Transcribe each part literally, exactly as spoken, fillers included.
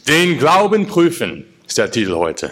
Den Glauben prüfen ist der Titel heute.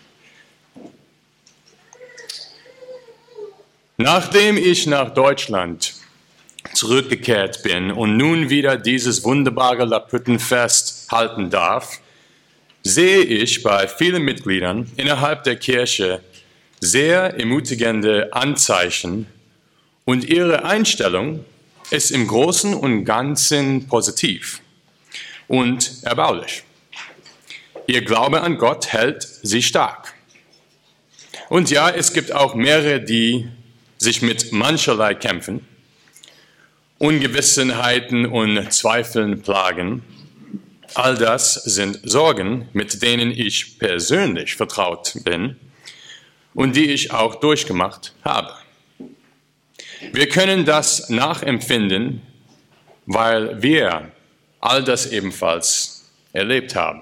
Nachdem ich nach Deutschland zurückgekehrt bin und nun wieder dieses wunderbare Laubhüttenfest halten darf, sehe ich bei vielen Mitgliedern innerhalb der Kirche sehr ermutigende Anzeichen und ihre Einstellung ist im Großen und Ganzen positiv und erbaulich. Ihr Glaube an Gott hält sie stark. Und ja, es gibt auch mehrere, die sich mit mancherlei Kämpfen, Ungewissenheiten und Zweifeln plagen. All das sind Sorgen, mit denen ich persönlich vertraut bin und die ich auch durchgemacht habe. Wir können das nachempfinden, weil wir all das ebenfalls erlebt haben.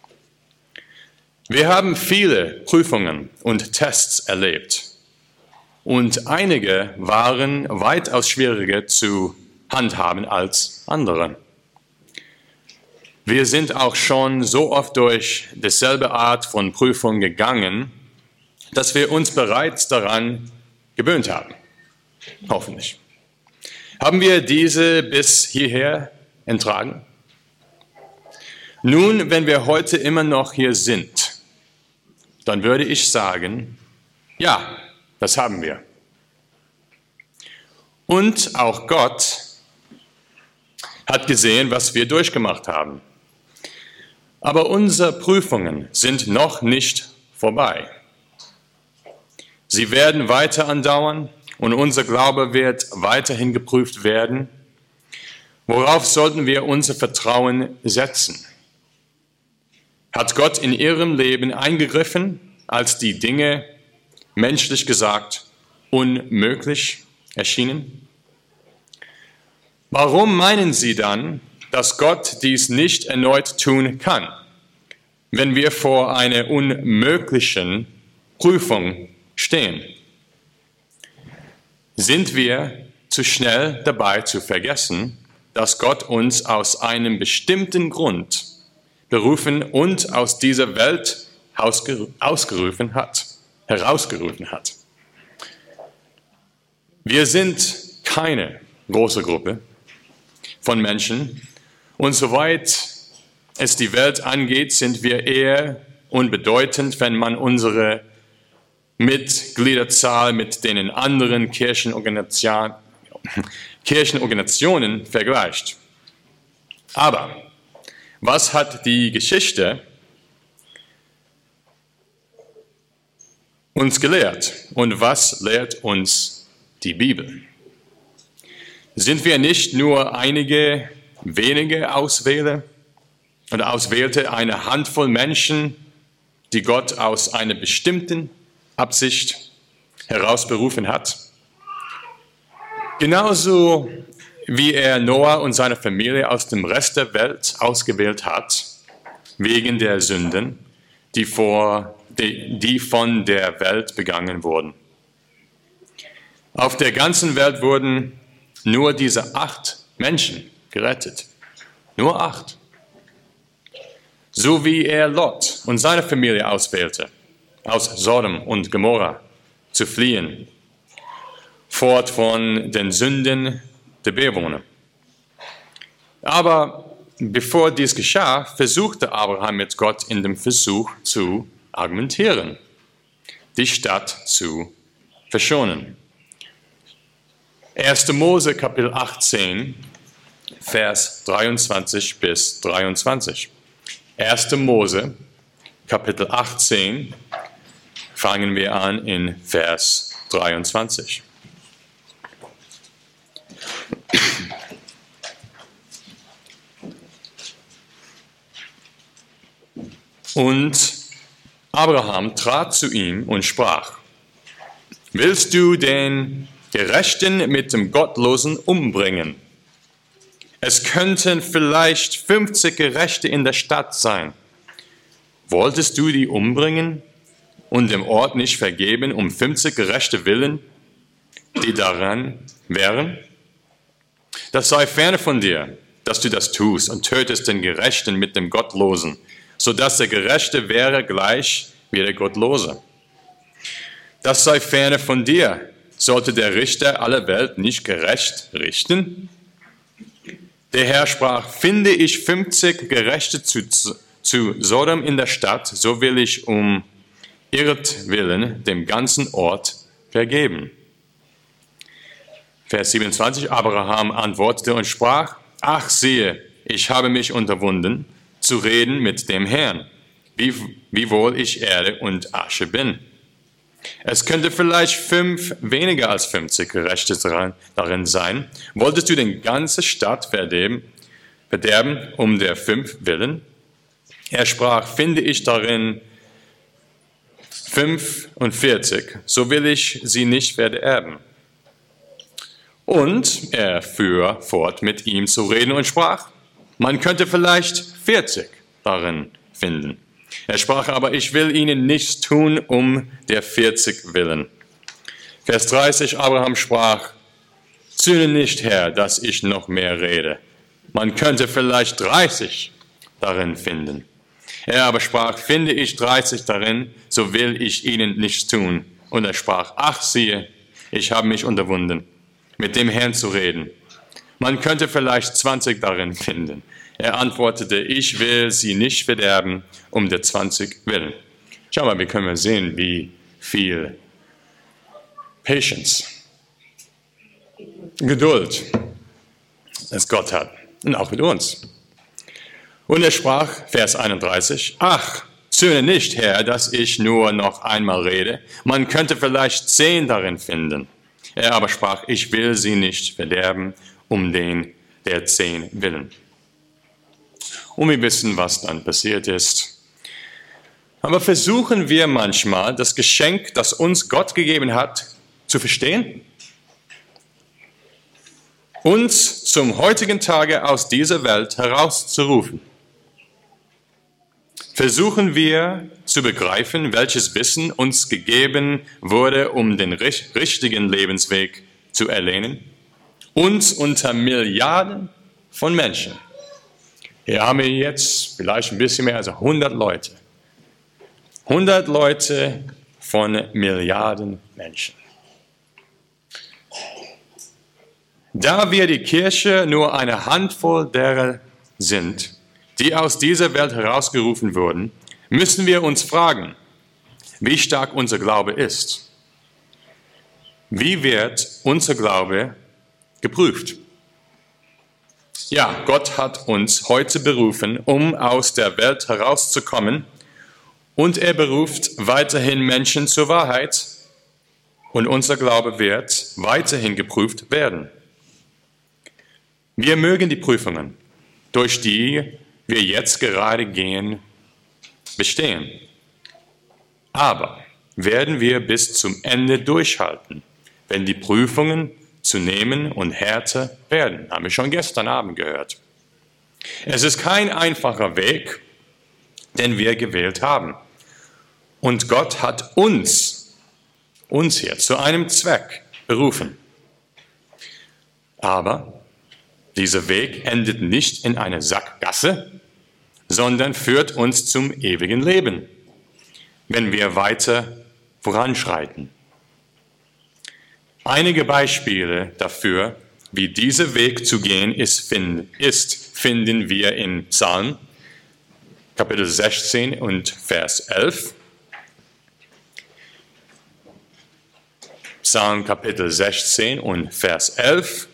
Wir haben viele Prüfungen und Tests erlebt und einige waren weitaus schwieriger zu handhaben als andere. Wir sind auch schon so oft durch dieselbe Art von Prüfung gegangen, dass wir uns bereits daran gewöhnt haben. Hoffentlich. Haben wir diese bis hierher ertragen? Nun, wenn wir heute immer noch hier sind, dann würde ich sagen, ja, das haben wir. Und auch Gott hat gesehen, was wir durchgemacht haben. Aber unsere Prüfungen sind noch nicht vorbei. Sie werden weiter andauern und unser Glaube wird weiterhin geprüft werden. Worauf sollten wir unser Vertrauen setzen? Hat Gott in ihrem Leben eingegriffen, als die Dinge, menschlich gesagt, unmöglich erschienen? Warum meinen Sie dann, dass Gott dies nicht erneut tun kann, wenn wir vor einer unmöglichen Prüfung stehen? Sind wir zu schnell dabei zu vergessen, dass Gott uns aus einem bestimmten Grund berufen und aus dieser Welt ausgerufen hat, herausgerufen hat? Wir sind keine große Gruppe von Menschen und soweit es die Welt angeht, sind wir eher unbedeutend, wenn man unsere Mitgliederzahl mit den anderen Kirchenorganisationen, Kirchenorganisationen vergleicht. Aber was hat die Geschichte uns gelehrt und was lehrt uns die Bibel? Sind wir nicht nur einige wenige Auswähler oder Auswählte, eine Handvoll Menschen, die Gott aus einer bestimmten Absicht herausberufen hat? Genauso wie er Noah und seine Familie aus dem Rest der Welt ausgewählt hat, wegen der Sünden, die, vor, die, die von der Welt begangen wurden. Auf der ganzen Welt wurden nur diese acht Menschen gerettet. Nur acht. So wie er Lot und seine Familie auswählte, aus Sodom und Gomorra zu fliehen, fort von den Sünden der Bewohner. Aber bevor dies geschah, versuchte Abraham mit Gott in dem Versuch zu argumentieren, die Stadt zu verschonen. erster Mose Kapitel achtzehn, Vers dreiundzwanzig bis dreiundzwanzig. erster Mose Kapitel achtzehn, fangen wir an in Vers dreiundzwanzig. Und Abraham trat zu ihm und sprach: Willst du den Gerechten mit dem Gottlosen umbringen? Es könnten vielleicht fünfzig Gerechte in der Stadt sein. Wolltest du die umbringen und dem Ort nicht vergeben um fünfzig Gerechte willen, die daran wären? Das sei ferne von dir, dass du das tust und tötest den Gerechten mit dem Gottlosen sodass der Gerechte wäre gleich wie der Gottlose. Das sei ferne von dir. Sollte der Richter aller Welt nicht gerecht richten? Der Herr sprach, finde ich fünfzig Gerechte zu, zu Sodom in der Stadt, so will ich um ihretwillen dem ganzen Ort vergeben. Vers siebenundzwanzig, Abraham antwortete und sprach, ach siehe, ich habe mich unterwunden, zu reden mit dem Herrn, wie, wiewohl ich Erde und Asche bin. Es könnte vielleicht fünf, weniger als fünfzig Gerechte darin sein. Wolltest du die ganze Stadt verderben, verderben um der fünf willen? Er sprach, finde ich darin fünfundvierzig, so will ich sie nicht verderben. Und er fuhr fort mit ihm zu reden und sprach, man könnte vielleicht vierzig darin finden. Er sprach aber, ich will ihnen nichts tun um der vierzig willen. Vers dreißig, Abraham sprach, zürne nicht, Herr, dass ich noch mehr rede. Man könnte vielleicht dreißig darin finden. Er aber sprach, finde ich dreißig darin, so will ich ihnen nichts tun. Und er sprach, ach siehe, ich habe mich unterwunden, mit dem Herrn zu reden. Man könnte vielleicht zwanzig darin finden. Er antwortete, ich will sie nicht verderben, um der zwanzig willen. Schau mal, wir können sehen, wie viel Patience, Geduld es Gott hat. Und auch mit uns. Und er sprach, Vers einunddreißig, ach, zürne nicht, Herr, dass ich nur noch einmal rede. Man könnte vielleicht zehn darin finden. Er aber sprach, ich will sie nicht verderben, um den der zehn willen. Und wir wissen, was dann passiert ist. Aber versuchen wir manchmal, das Geschenk, das uns Gott gegeben hat, zu verstehen? Uns zum heutigen Tage aus dieser Welt herauszurufen. Versuchen wir zu begreifen, welches Wissen uns gegeben wurde, um den richtigen Lebensweg zu erlernen? Uns unter Milliarden von Menschen. Hier haben wir jetzt vielleicht ein bisschen mehr als hundert Leute. hundert Leute von Milliarden Menschen. Da wir die Kirche nur eine Handvoll derer sind, die aus dieser Welt herausgerufen wurden, müssen wir uns fragen, wie stark unser Glaube ist. Wie wird unser Glaube geprüft? Ja, Gott hat uns heute berufen, um aus der Welt herauszukommen, und er beruft weiterhin Menschen zur Wahrheit, und unser Glaube wird weiterhin geprüft werden. Wir mögen die Prüfungen, durch die wir jetzt gerade gehen, bestehen. Aber werden wir bis zum Ende durchhalten, wenn die Prüfungen zu nehmen und härter werden? Haben wir schon gestern Abend gehört. Es ist kein einfacher Weg, den wir gewählt haben. Und Gott hat uns, uns hier zu einem Zweck berufen. Aber dieser Weg endet nicht in einer Sackgasse, sondern führt uns zum ewigen Leben, wenn wir weiter voranschreiten. Einige Beispiele dafür, wie dieser Weg zu gehen ist, ist finden wir in Psalm Kapitel sechzehn und Vers elf. Psalm Kapitel sechzehn und Vers elf.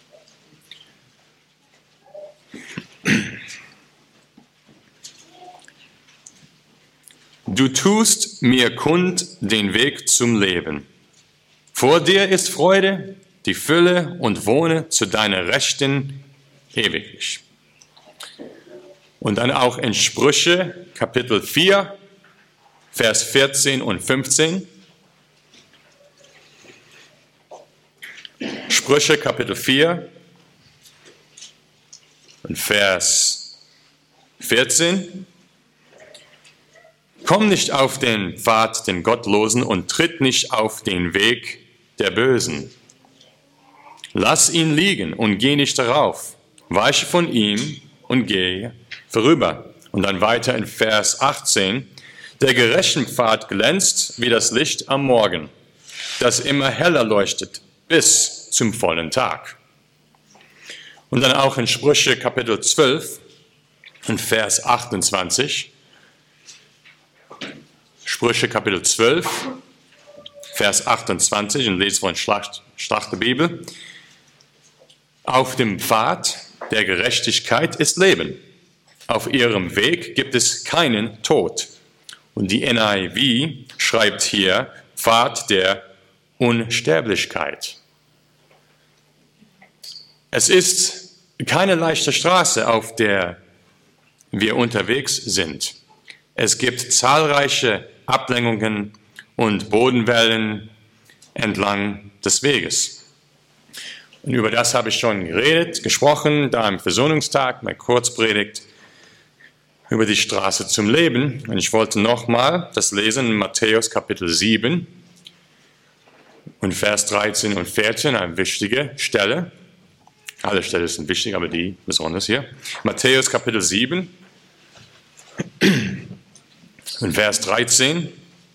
Du tust mir kund den Weg zum Leben. Vor dir ist Freude, die Fülle, und wohne zu deiner Rechten ewiglich. Und dann auch in Sprüche, Kapitel vier, Vers vierzehn und fünfzehn. Sprüche, Kapitel vier und Vers vierzehn. Komm nicht auf den Pfad den Gottlosen und tritt nicht auf den Weg der Bösen. Lass ihn liegen und geh nicht darauf. Weiche von ihm und gehe vorüber. Und dann weiter in Vers achtzehn. Der gerechten Pfad glänzt wie das Licht am Morgen, das immer heller leuchtet bis zum vollen Tag. Und dann auch in Sprüche Kapitel zwölf und Vers achtundzwanzig. Sprüche Kapitel zwölf, Vers achtundzwanzig, und lese von Schlacht, Schlacht der Bibel. Auf dem Pfad der Gerechtigkeit ist Leben. Auf ihrem Weg gibt es keinen Tod. Und die N I V schreibt hier Pfad der Unsterblichkeit. Es ist keine leichte Straße, auf der wir unterwegs sind. Es gibt zahlreiche Ablenkungen und Bodenwellen entlang des Weges. Und über das habe ich schon geredet, gesprochen, da am Versöhnungstag, meine Kurzpredigt über die Straße zum Leben. Und ich wollte nochmal das lesen in Matthäus Kapitel sieben und Vers dreizehn und vierzehn, eine wichtige Stelle. Alle Stellen sind wichtig, aber die besonders hier. Matthäus Kapitel sieben und Vers dreizehn.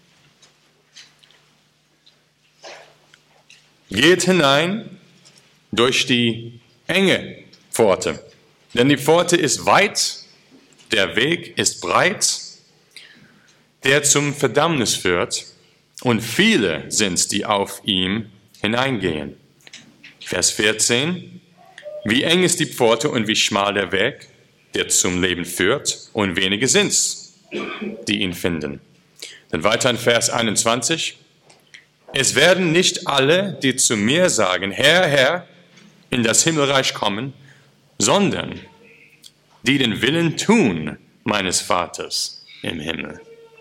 Geht hinein durch die enge Pforte, denn die Pforte ist weit, der Weg ist breit, der zum Verdammnis führt, und viele sind, die auf ihm hineingehen. Vers vierzehn. Wie eng ist die Pforte und wie schmal der Weg, der zum Leben führt, und wenige sind's, die ihn finden. Dann weiter in Vers einundzwanzig. Es werden nicht alle, die zu mir sagen, Herr, Herr, in das Himmelreich kommen, sondern die den Willen tun meines Vaters im Himmel.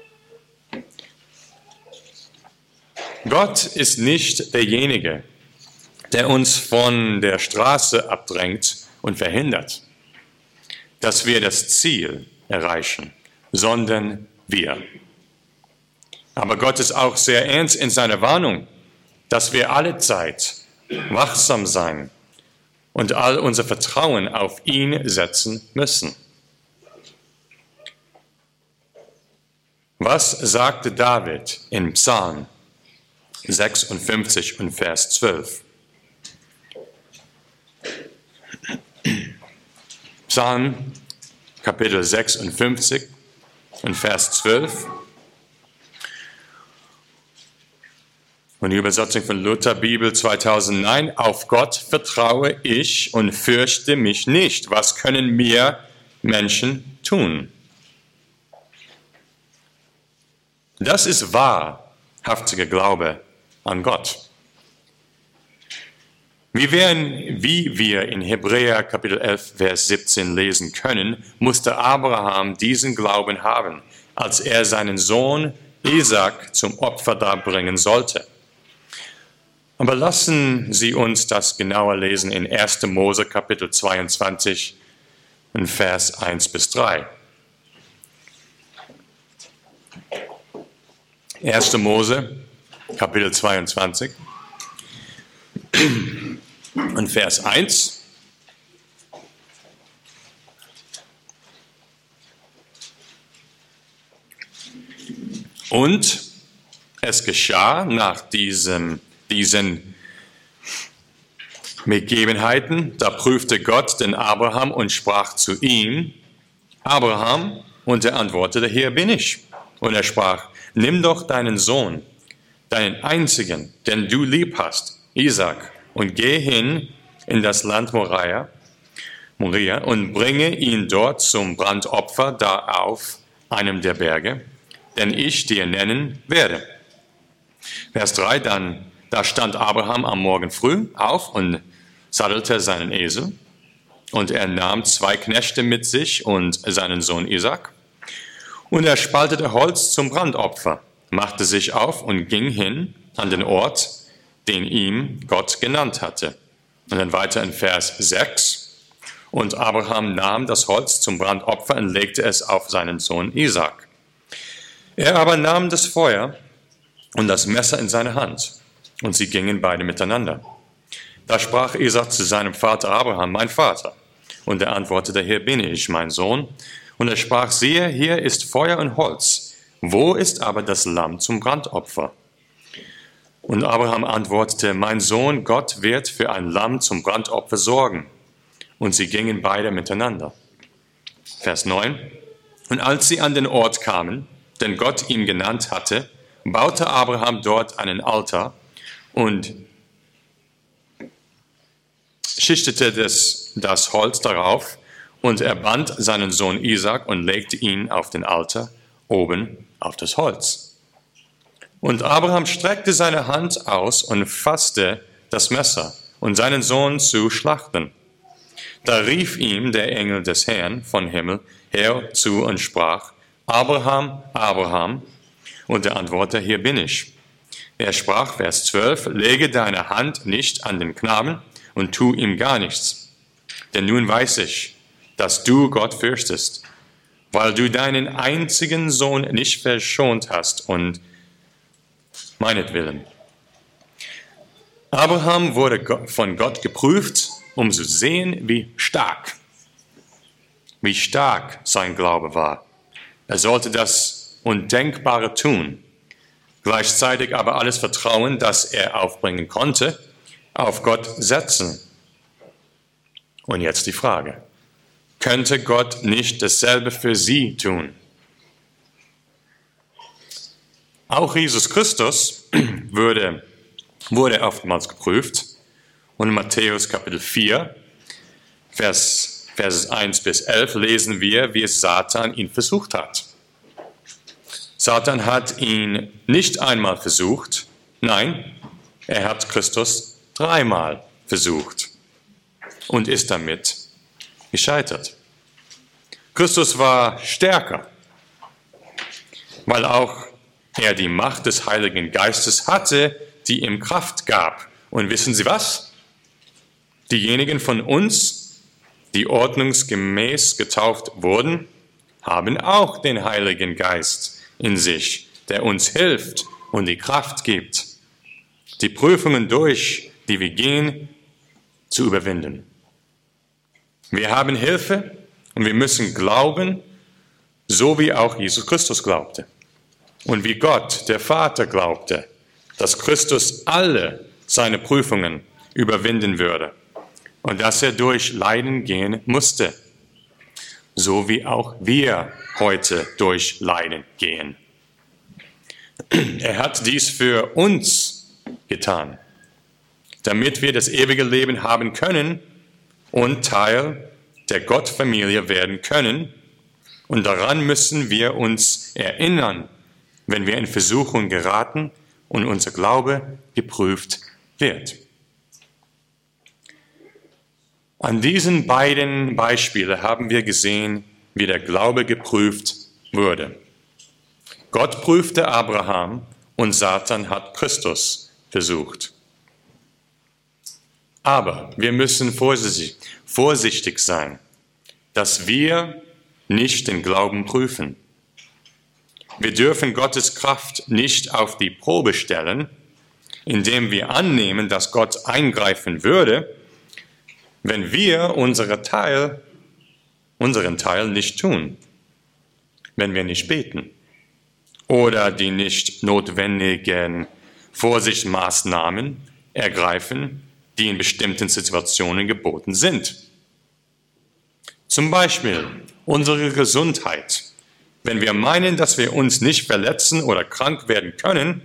Gott ist nicht derjenige, der uns von der Straße abdrängt und verhindert, dass wir das Ziel erreichen, sondern wir. Aber Gott ist auch sehr ernst in seiner Warnung, dass wir alle Zeit wachsam sein und all unser Vertrauen auf ihn setzen müssen. Was sagte David in Psalm sechsundfünfzig und Vers zwölf? Psalm Kapitel sechsundfünfzig und Vers zwölf. Und die Übersetzung von Luther Bibel zweitausendneun. Auf Gott vertraue ich und fürchte mich nicht. Was können mir Menschen tun? Das ist wahrhaftiger Glaube an Gott. Wie wir, in, wie wir in Hebräer Kapitel elf, Vers siebzehn lesen können, musste Abraham diesen Glauben haben, als er seinen Sohn Isaac zum Opfer darbringen sollte. Aber lassen Sie uns das genauer lesen in erster Mose Kapitel zweiundzwanzig und Vers eins bis drei. erster Mose Kapitel zweiundzwanzig und Vers eins. Und es geschah nach diesem, diesen Begebenheiten, da prüfte Gott den Abraham und sprach zu ihm, Abraham, und er antwortete, hier bin ich. Und er sprach, nimm doch deinen Sohn, deinen einzigen, den du lieb hast, Isaac, und geh hin in das Land Moria, Moria und bringe ihn dort zum Brandopfer da auf einem der Berge, den ich dir nennen werde. Vers drei, dann, da stand Abraham am Morgen früh auf und sattelte seinen Esel, und er nahm zwei Knechte mit sich und seinen Sohn Isaac, und er spaltete Holz zum Brandopfer, machte sich auf und ging hin an den Ort, den ihm Gott genannt hatte. Und dann weiter in Vers sechs. Und Abraham nahm das Holz zum Brandopfer und legte es auf seinen Sohn Isaac. Er aber nahm das Feuer und das Messer in seine Hand, und sie gingen beide miteinander. Da sprach Isaac zu seinem Vater Abraham, mein Vater. Und er antwortete, hier bin ich, mein Sohn. Und er sprach, siehe, hier ist Feuer und Holz. Wo ist aber das Lamm zum Brandopfer? Und Abraham antwortete, mein Sohn, Gott wird für ein Lamm zum Brandopfer sorgen. Und sie gingen beide miteinander. Vers neun. Und als sie an den Ort kamen, den Gott ihm genannt hatte, baute Abraham dort einen Altar und schichtete das, das Holz darauf, und er band seinen Sohn Isaak und legte ihn auf den Altar oben auf das Holz. Und Abraham streckte seine Hand aus und fasste das Messer, um seinen Sohn zu schlachten. Da rief ihm der Engel des Herrn vom Himmel her zu und sprach, Abraham, Abraham. Und er antwortete, hier bin ich. Er sprach, Vers zwölf, lege deine Hand nicht an den Knaben und tu ihm gar nichts. Denn nun weiß ich, dass du Gott fürchtest, weil du deinen einzigen Sohn nicht verschont hast und meinetwillen. Abraham wurde von Gott geprüft, um zu sehen, wie stark, wie stark sein Glaube war. Er sollte das Undenkbare tun, gleichzeitig aber alles Vertrauen, das er aufbringen konnte, auf Gott setzen. Und jetzt die Frage, könnte Gott nicht dasselbe für sie tun? Auch Jesus Christus wurde, wurde oftmals geprüft. Und in Matthäus Kapitel vier, Vers, Vers eins bis elf lesen wir, wie Satan ihn versucht hat. Satan hat ihn nicht einmal versucht, nein, er hat Christus dreimal versucht und ist damit gescheitert. Christus war stärker, weil auch er die Macht des Heiligen Geistes hatte, die ihm Kraft gab. Und wissen Sie was? Diejenigen von uns, die ordnungsgemäß getauft wurden, haben auch den Heiligen Geist in sich, der uns hilft und die Kraft gibt, die Prüfungen durch, die wir gehen, zu überwinden. Wir haben Hilfe und wir müssen glauben, so wie auch Jesus Christus glaubte. Und wie Gott, der Vater, glaubte, dass Christus alle seine Prüfungen überwinden würde und dass er durch Leiden gehen musste, so wie auch wir heute durch Leiden gehen. Er hat dies für uns getan, damit wir das ewige Leben haben können und Teil der Gottfamilie werden können. Und daran müssen wir uns erinnern, wenn wir in Versuchung geraten und unser Glaube geprüft wird. An diesen beiden Beispielen haben wir gesehen, wie der Glaube geprüft wurde. Gott prüfte Abraham und Satan hat Christus versucht. Aber wir müssen vorsichtig sein, dass wir nicht den Glauben prüfen. Wir dürfen Gottes Kraft nicht auf die Probe stellen, indem wir annehmen, dass Gott eingreifen würde, wenn wir unsere Teil, unseren Teil nicht tun, wenn wir nicht beten oder die nicht notwendigen Vorsichtsmaßnahmen ergreifen, die in bestimmten Situationen geboten sind. Zum Beispiel unsere Gesundheit. Wenn wir meinen, dass wir uns nicht verletzen oder krank werden können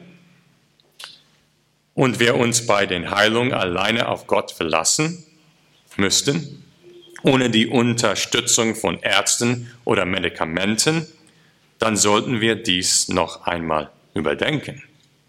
und wir uns bei den Heilungen alleine auf Gott verlassen müssten, ohne die Unterstützung von Ärzten oder Medikamenten, dann sollten wir dies noch einmal überdenken.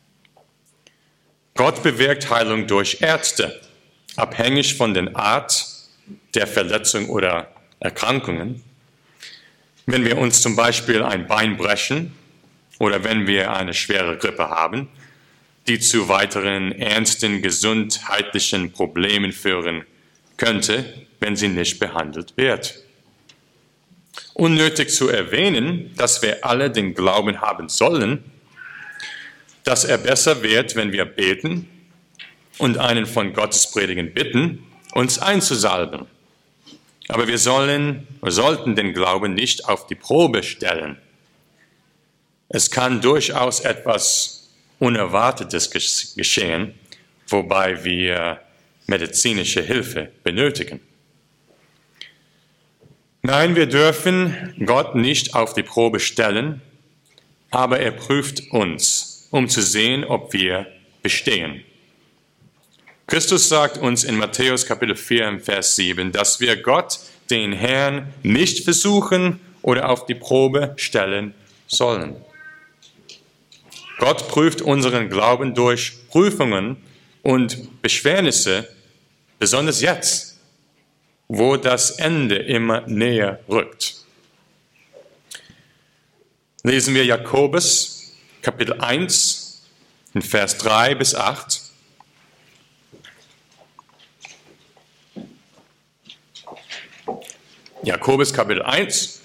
Gott bewirkt Heilung durch Ärzte, abhängig von der Art der Verletzung oder Erkrankungen. Wenn wir uns zum Beispiel ein Bein brechen oder wenn wir eine schwere Grippe haben, die zu weiteren ernsten gesundheitlichen Problemen führen könnte, wenn sie nicht behandelt wird. Unnötig zu erwähnen, dass wir alle den Glauben haben sollen, dass er besser wird, wenn wir beten und einen von Gottes Predigen bitten, uns einzusalben. Aber wir sollen, wir sollten den Glauben nicht auf die Probe stellen. Es kann durchaus etwas Unerwartetes geschehen, wobei wir medizinische Hilfe benötigen. Nein, wir dürfen Gott nicht auf die Probe stellen, aber er prüft uns, um zu sehen, ob wir bestehen. Christus sagt uns in Matthäus Kapitel vier, Vers sieben, dass wir Gott, den Herrn, nicht versuchen oder auf die Probe stellen sollen. Gott prüft unseren Glauben durch Prüfungen und Beschwernisse, besonders jetzt, wo das Ende immer näher rückt. Lesen wir Jakobus, Kapitel eins, in Vers drei bis acht. Jakobus, Kapitel eins,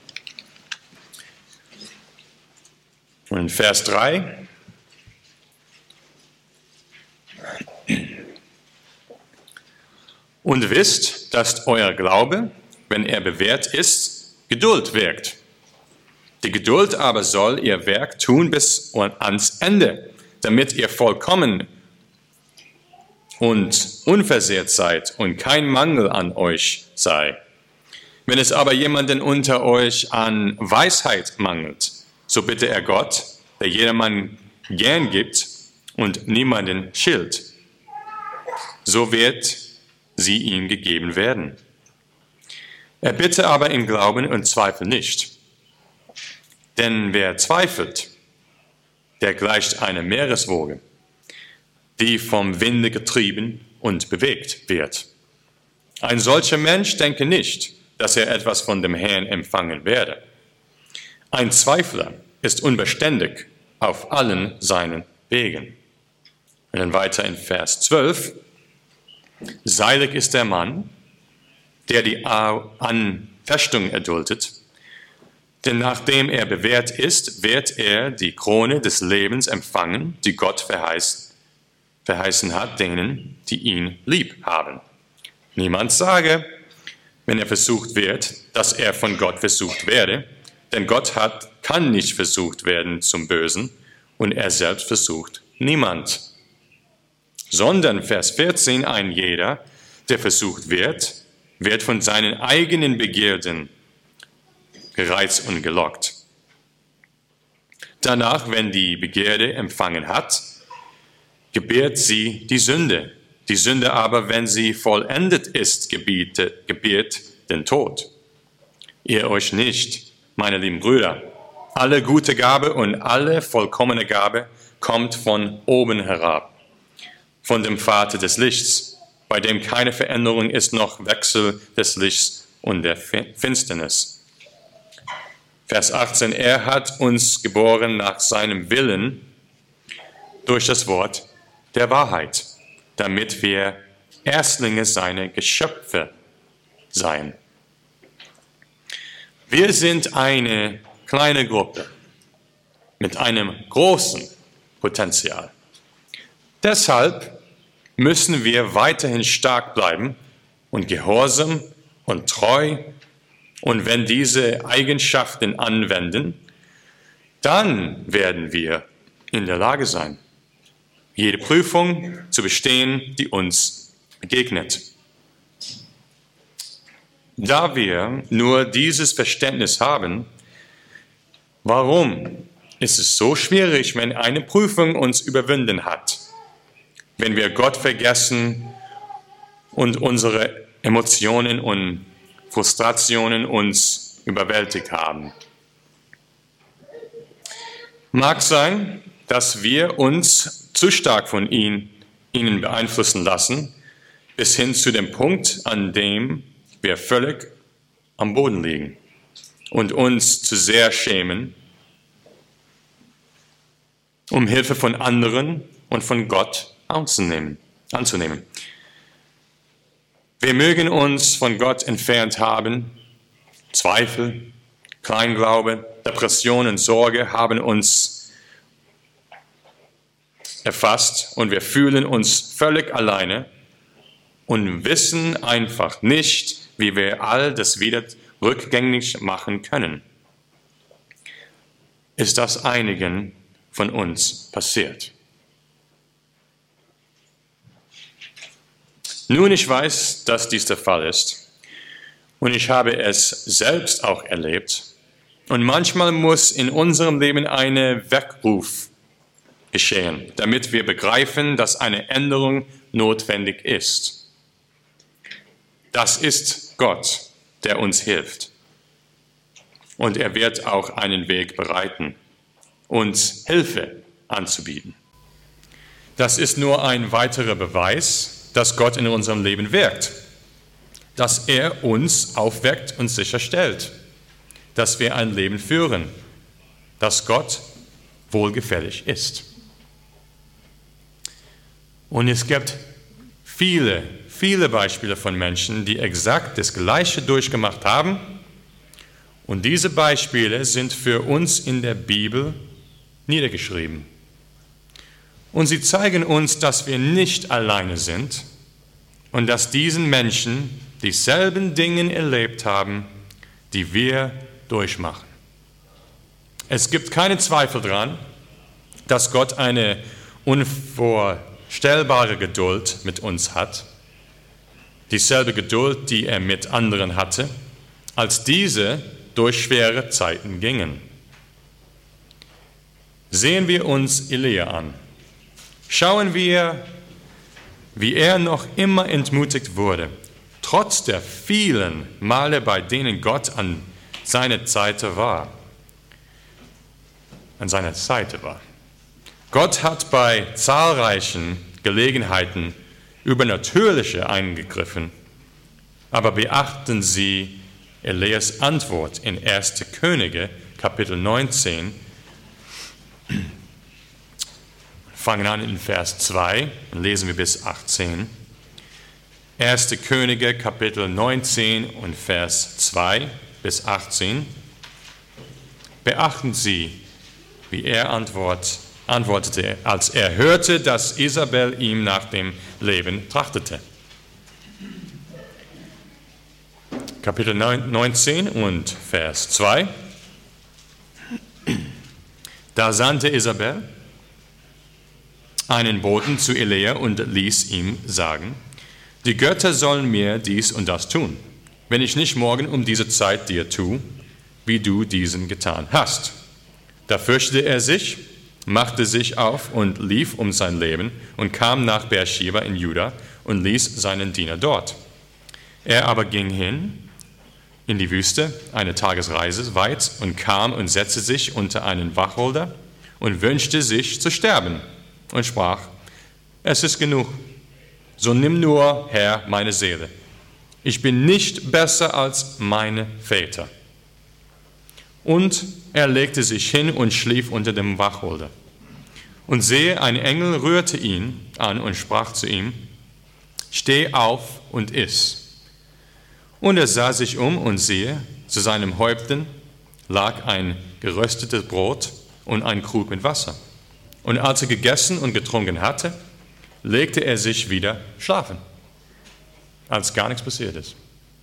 und in Vers drei. Und wisst, dass euer Glaube, wenn er bewährt ist, Geduld wirkt. Die Geduld aber soll ihr Werk tun bis ans Ende, damit ihr vollkommen und unversehrt seid und kein Mangel an euch sei. Wenn es aber jemanden unter euch an Weisheit mangelt, so bitte er Gott, der jedermann gern gibt und niemanden schilt. So wird sie ihm gegeben werden. Er bitte aber im Glauben und Zweifel nicht. Denn wer zweifelt, der gleicht einer Meereswoge, die vom Winde getrieben und bewegt wird. Ein solcher Mensch denke nicht, dass er etwas von dem Herrn empfangen werde. Ein Zweifler ist unbeständig auf allen seinen Wegen. Und dann weiter in Vers zwölf. Seilig ist der Mann, der die Anfechtung erduldet, denn nachdem er bewährt ist, wird er die Krone des Lebens empfangen, die Gott verheißen, verheißen hat, denen, die ihn lieb haben. Niemand sage, wenn er versucht wird, dass er von Gott versucht werde, denn Gott hat, kann nicht versucht werden zum Bösen und er selbst versucht niemand. Sondern, Vers vierzehn, ein jeder, der versucht wird, wird von seinen eigenen Begierden gereizt und gelockt. Danach, wenn die Begierde empfangen hat, gebärt sie die Sünde. Die Sünde aber, wenn sie vollendet ist, gebiete, gebiert den Tod. Ihr euch nicht, meine lieben Brüder, alle gute Gabe und alle vollkommene Gabe kommt von oben herab, von dem Vater des Lichts, bei dem keine Veränderung ist, noch Wechsel des Lichts und der Finsternis. Vers achtzehn, er hat uns geboren nach seinem Willen durch das Wort der Wahrheit, damit wir Erstlinge seiner Geschöpfe seien. Wir sind eine kleine Gruppe mit einem großen Potenzial. Deshalb müssen wir weiterhin stark bleiben und gehorsam und treu. Und wenn diese Eigenschaften anwenden, dann werden wir in der Lage sein, jede Prüfung zu bestehen, die uns begegnet. Da wir nur dieses Verständnis haben, warum ist es so schwierig, wenn eine Prüfung uns überwunden hat, wenn wir Gott vergessen und unsere Emotionen und Frustrationen uns überwältigt haben? Mag sein, dass wir uns zu stark von ihnen, ihnen beeinflussen lassen, bis hin zu dem Punkt, an dem wir völlig am Boden liegen und uns zu sehr schämen, um Hilfe von anderen und von Gott anzunehmen. anzunehmen. Wir mögen uns von Gott entfernt haben. Zweifel, Kleinglaube, Depression und Sorge haben uns erfasst und wir fühlen uns völlig alleine und wissen einfach nicht, wie wir all das wieder rückgängig machen können. Ist das einigen von uns passiert? Nun, ich weiß, dass dies der Fall ist und ich habe es selbst auch erlebt. Und manchmal muss in unserem Leben ein Weckruf geschehen, damit wir begreifen, dass eine Änderung notwendig ist. Das ist Gott, der uns hilft. Und er wird auch einen Weg bereiten, uns Hilfe anzubieten. Das ist nur ein weiterer Beweis, dass Gott in unserem Leben wirkt, dass er uns aufweckt und sicherstellt, dass wir ein Leben führen, das Gott wohlgefällig ist. Und es gibt viele, viele Beispiele von Menschen, die exakt das Gleiche durchgemacht haben. Und diese Beispiele sind für uns in der Bibel niedergeschrieben. Und sie zeigen uns, dass wir nicht alleine sind und dass diesen Menschen dieselben Dinge erlebt haben, die wir durchmachen. Es gibt keinen Zweifel daran, dass Gott eine unvorstellbare Geduld mit uns hat, dieselbe Geduld, die er mit anderen hatte, als diese durch schwere Zeiten gingen. Sehen wir uns Elia an. Schauen wir, wie er noch immer entmutigt wurde, trotz der vielen Male, bei denen Gott an seiner Seite war. An seiner Seite war. Gott hat bei zahlreichen Gelegenheiten übernatürliche eingegriffen, aber beachten Sie Elias Antwort in erster Könige, Kapitel neunzehn. Fangen an in Vers zwei und lesen wir bis achtzehn. erster Könige, Kapitel neunzehn und Vers zwei bis achtzehn. Beachten Sie, wie er antwort, antwortete, als er hörte, dass Isabel ihm nach dem Leben trachtete. Kapitel neunzehn und Vers zwei. Da sandte Isabel einen Boten zu Elia und ließ ihm sagen, die Götter sollen mir dies und das tun, wenn ich nicht morgen um diese Zeit dir tue, wie du diesen getan hast. Da fürchtete er sich, machte sich auf und lief um sein Leben und kam nach Beersheba in Juda und ließ seinen Diener dort. Er aber ging hin in die Wüste, eine Tagesreise weit, und kam und setzte sich unter einen Wacholder und wünschte sich zu sterben und sprach, es ist genug, so nimm nur, Herr, meine Seele. Ich bin nicht besser als meine Väter. Und er legte sich hin und schlief unter dem Wacholder. Und siehe, ein Engel rührte ihn an und sprach zu ihm, steh auf und iss. Und er sah sich um und siehe, zu seinem Häupten lag ein geröstetes Brot und ein Krug mit Wasser. Und als er gegessen und getrunken hatte, legte er sich wieder schlafen, als gar nichts passiert ist.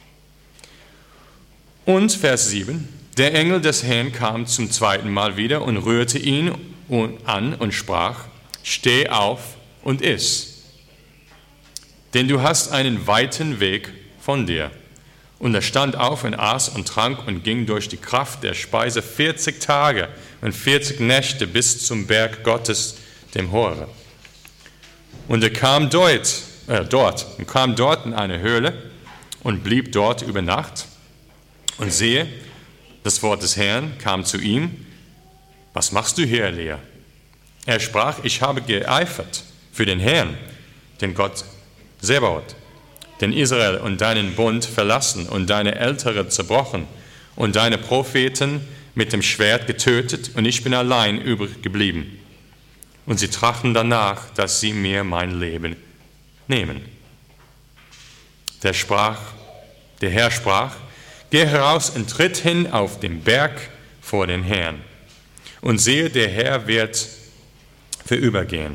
Und Vers sieben, der Engel des Herrn kam zum zweiten Mal wieder und rührte ihn an und sprach, steh auf und iss, denn du hast einen weiten Weg von dir. Und er stand auf und aß und trank und ging durch die Kraft der Speise vierzig Tage und vierzig Nächte bis zum Berg Gottes, dem Horeb. Und er kam dort, äh, dort und kam dort in eine Höhle und blieb dort über Nacht. Und siehe, das Wort des Herrn kam zu ihm, was machst du hier, Elia? Er sprach, ich habe geeifert für den Herrn, den Gott Sebaoth, den Israel und deinen Bund verlassen und deine Ältere zerbrochen und deine Propheten mit dem Schwert getötet und ich bin allein übrig geblieben. Und sie trachten danach, dass sie mir mein Leben nehmen. Der sprach, der Herr sprach, geh heraus und tritt hin auf den Berg vor den Herrn. Und siehe, der Herr wird vorübergehen.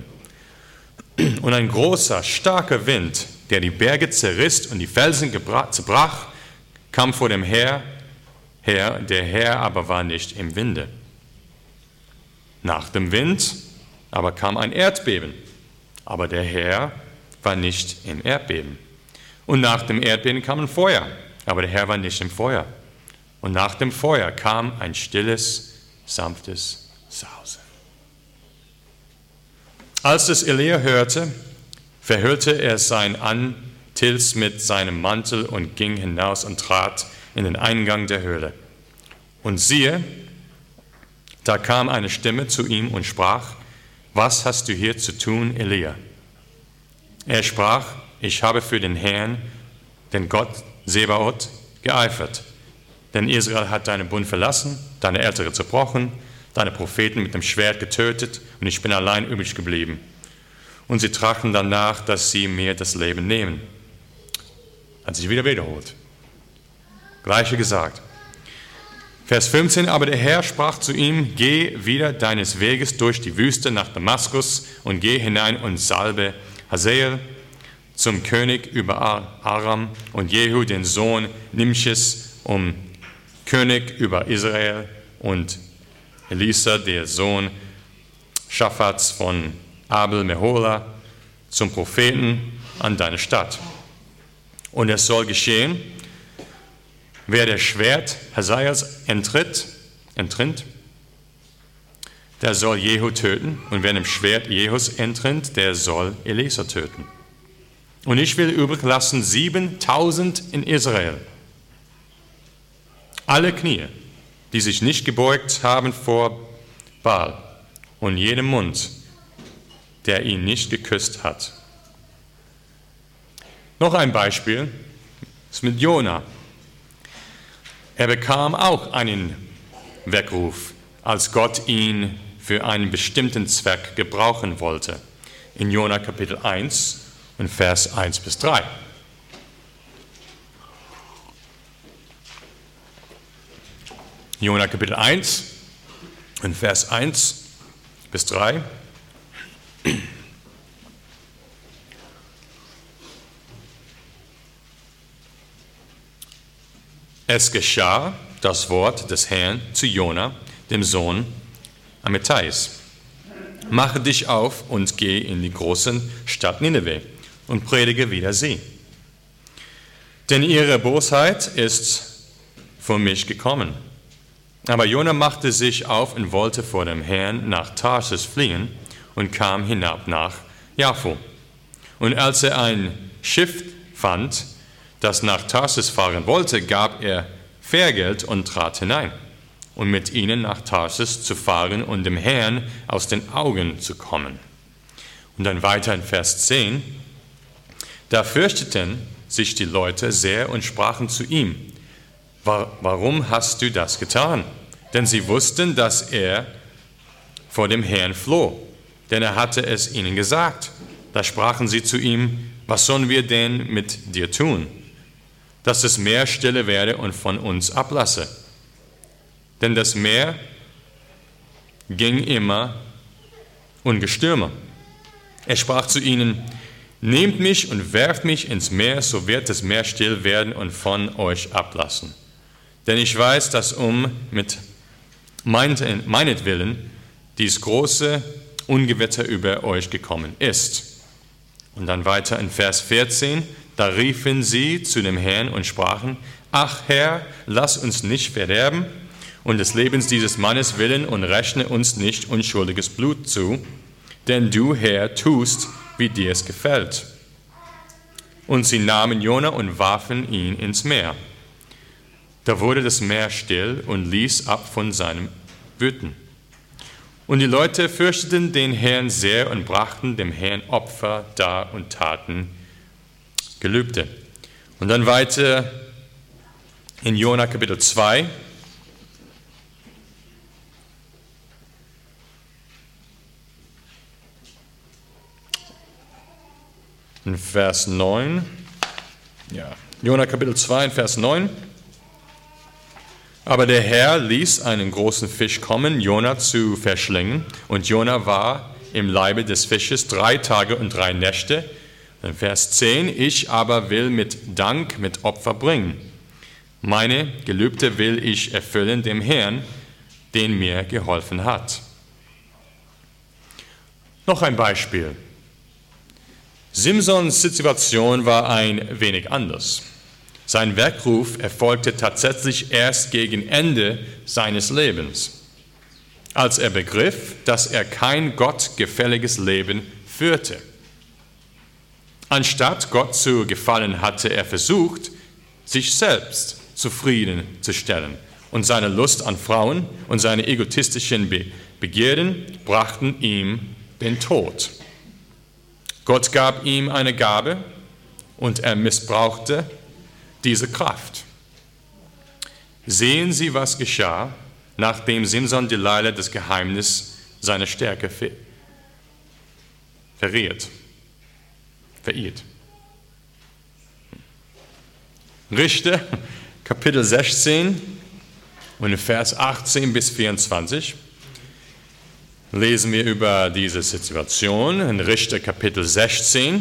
Und ein großer, starker Wind, der die Berge zerriss und die Felsen zerbrach, kam vor dem Herr her, der Herr aber war nicht im Winde. Nach dem Wind aber kam ein Erdbeben, aber der Herr war nicht im Erdbeben. Und nach dem Erdbeben kam ein Feuer, aber der Herr war nicht im Feuer. Und nach dem Feuer kam ein stilles, sanftes Sausen. Als es Elia hörte, verhüllte er sein Antlitz mit seinem Mantel und ging hinaus und trat in den Eingang der Höhle. Und siehe, da kam eine Stimme zu ihm und sprach: Was hast du hier zu tun, Elia? Er sprach: Ich habe für den Herrn, den Gott Sebaoth, geeifert. Denn Israel hat deinen Bund verlassen, deine Ältere zerbrochen, deine Propheten mit dem Schwert getötet und ich bin allein übrig geblieben. Und sie trachten danach, dass sie mir das Leben nehmen. Hat sich wieder wiederholt. Gleiche gesagt. Vers fünfzehn, aber der Herr sprach zu ihm: Geh wieder deines Weges durch die Wüste nach Damaskus und geh hinein und salbe Hazael zum König über Aram und Jehu, den Sohn Nimschis, um König über Israel, und Elisa, der Sohn Schaphats von Abel Mehola, zum Propheten an deine Stadt. Und es soll geschehen, wer das Schwert Hazaels entritt, entrinnt, der soll Jehu töten, und wer dem Schwert Jehus entrinnt, der soll Elisa töten. Und ich will übrig lassen siebentausend in Israel, alle Knie, die sich nicht gebeugt haben vor Baal, und jedem Mund, der ihn nicht geküsst hat. Noch ein Beispiel ist mit Jona. Er bekam auch einen Weckruf, als Gott ihn für einen bestimmten Zweck gebrauchen wollte. In Jona Kapitel eins und Vers eins bis drei. Jona Kapitel eins und Vers eins bis drei. Es geschah das Wort des Herrn zu Jona, dem Sohn Amittais: Mache dich auf und geh in die große Stadt Nineveh und predige wider sie. Denn ihre Bosheit ist von mich gekommen. Aber Jona machte sich auf und wollte vor dem Herrn nach Tarsis fliehen und kam hinab nach Jaffo. Und als er ein Schiff fand, das nach Tarsis fahren wollte, gab er Fährgeld und trat hinein, um mit ihnen nach Tarsis zu fahren und dem Herrn aus den Augen zu kommen. Und dann weiter in Vers zehn. Da fürchteten sich die Leute sehr und sprachen zu ihm: Warum hast du das getan? Denn sie wussten, dass er vor dem Herrn floh, denn er hatte es ihnen gesagt. Da sprachen sie zu ihm: Was sollen wir denn mit dir tun, dass das Meer stille werde und von uns ablasse? Denn das Meer ging immer ungestürmer. Er sprach zu ihnen: Nehmt mich und werft mich ins Meer, so wird das Meer still werden und von euch ablassen. Denn ich weiß, dass um mit meinetwillen dies große Ungewitter über euch gekommen ist. Und dann weiter in Vers vierzehn, da riefen sie zu dem Herrn und sprachen: Ach Herr, lass uns nicht verderben und des Lebens dieses Mannes willen und rechne uns nicht unschuldiges Blut zu, denn du, Herr, tust, wie dir es gefällt. Und sie nahmen Jona und warfen ihn ins Meer. Da wurde das Meer still und ließ ab von seinem Wüten. Und die Leute fürchteten den Herrn sehr und brachten dem Herrn Opfer dar und taten Gelübde. Und dann weiter in Jona Kapitel zwei. In Vers neun. Ja, Jona Kapitel zwei, in Vers neun. Aber der Herr ließ einen großen Fisch kommen, Jona zu verschlingen. Und Jona war im Leibe des Fisches drei Tage und drei Nächte. In Vers zehn, ich aber will mit Dank mit Opfer bringen. Meine Gelübde will ich erfüllen dem Herrn, den mir geholfen hat. Noch ein Beispiel. Simsons Situation war ein wenig anders. Sein Weckruf erfolgte tatsächlich erst gegen Ende seines Lebens, als er begriff, dass er kein gottgefälliges Leben führte. Anstatt Gott zu gefallen, hatte er versucht, sich selbst zufriedenzustellen, und seine Lust an Frauen und seine egotistischen Be- Begierden brachten ihm den Tod. Gott gab ihm eine Gabe und er missbrauchte diese Kraft. Sehen Sie, was geschah, nachdem Simson Delilah das Geheimnis seiner Stärke ver- verriet, verirrt. Richter, Kapitel sechzehn und Vers achtzehn bis vierundzwanzig. Lesen wir über diese Situation in Richter Kapitel sechzehn.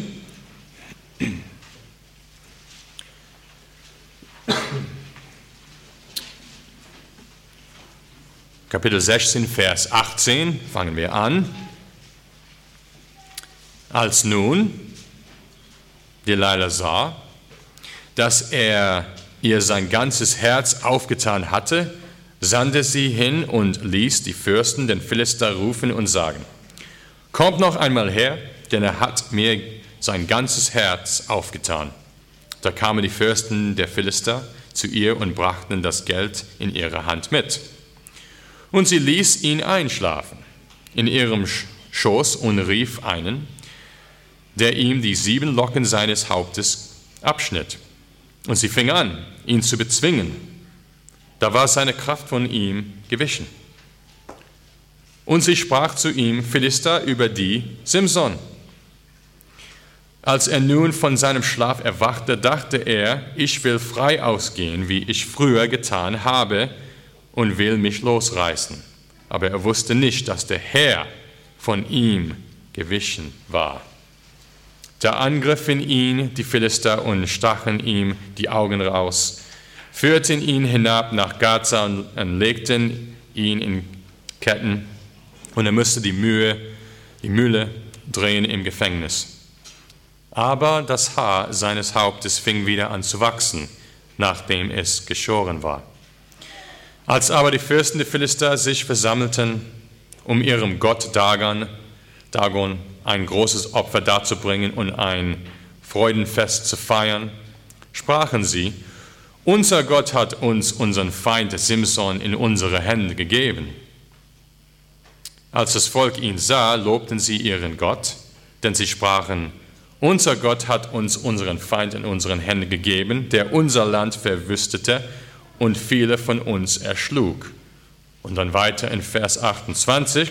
Kapitel sechzehn, Vers achtzehn, fangen wir an. Als nun Delilah sah, dass er ihr sein ganzes Herz aufgetan hatte, sandte sie hin und ließ die Fürsten den Philister rufen und sagen: Kommt noch einmal her, denn er hat mir sein ganzes Herz aufgetan. Da kamen die Fürsten der Philister zu ihr und brachten das Geld in ihre Hand mit. Und sie ließ ihn einschlafen in ihrem Schoß und rief einen, der ihm die sieben Locken seines Hauptes abschnitt. Und sie fing an, ihn zu bezwingen. Da war seine Kraft von ihm gewichen. Und sie sprach zu ihm, Philister, über die Simson. Als er nun von seinem Schlaf erwachte, dachte er, ich will frei ausgehen, wie ich früher getan habe, und will mich losreißen. Aber er wusste nicht, dass der Herr von ihm gewichen war. Da angriffen ihn die Philister und stachen ihm die Augen raus, führten ihn hinab nach Gaza und legten ihn in Ketten, und er musste die Mühe, die Mühle drehen im Gefängnis. Aber das Haar seines Hauptes fing wieder an zu wachsen, nachdem es geschoren war. Als aber die Fürsten der Philister sich versammelten, um ihrem Gott Dagon, Dagon ein großes Opfer darzubringen und ein Freudenfest zu feiern, sprachen sie, unser Gott hat uns unseren Feind Simson in unsere Hände gegeben. Als das Volk ihn sah, lobten sie ihren Gott, denn sie sprachen, unser Gott hat uns unseren Feind in unseren Händen gegeben, der unser Land verwüstete und viele von uns erschlug. Und dann weiter in Vers achtundzwanzig.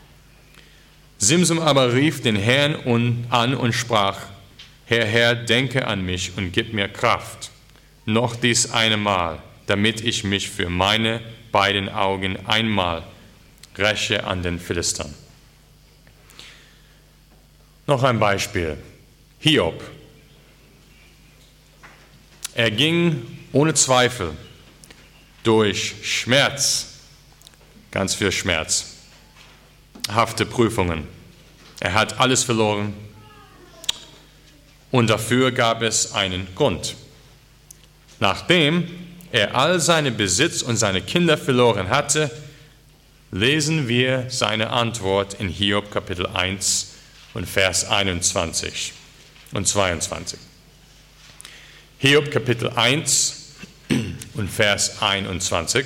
Simson aber rief den Herrn an und sprach, Herr, Herr, denke an mich und gib mir Kraft, noch dies eine Mal, damit ich mich für meine beiden Augen einmal räche an den Philistern. Noch ein Beispiel. Hiob. Er ging ohne Zweifel durch Schmerz, ganz viel Schmerz, harte Prüfungen. Er hat alles verloren und dafür gab es einen Grund. Nachdem er all seinen Besitz und seine Kinder verloren hatte, lesen wir seine Antwort in Hiob Kapitel eins und Vers einundzwanzig und zweiundzwanzig. Hiob Kapitel eins und Vers einundzwanzig.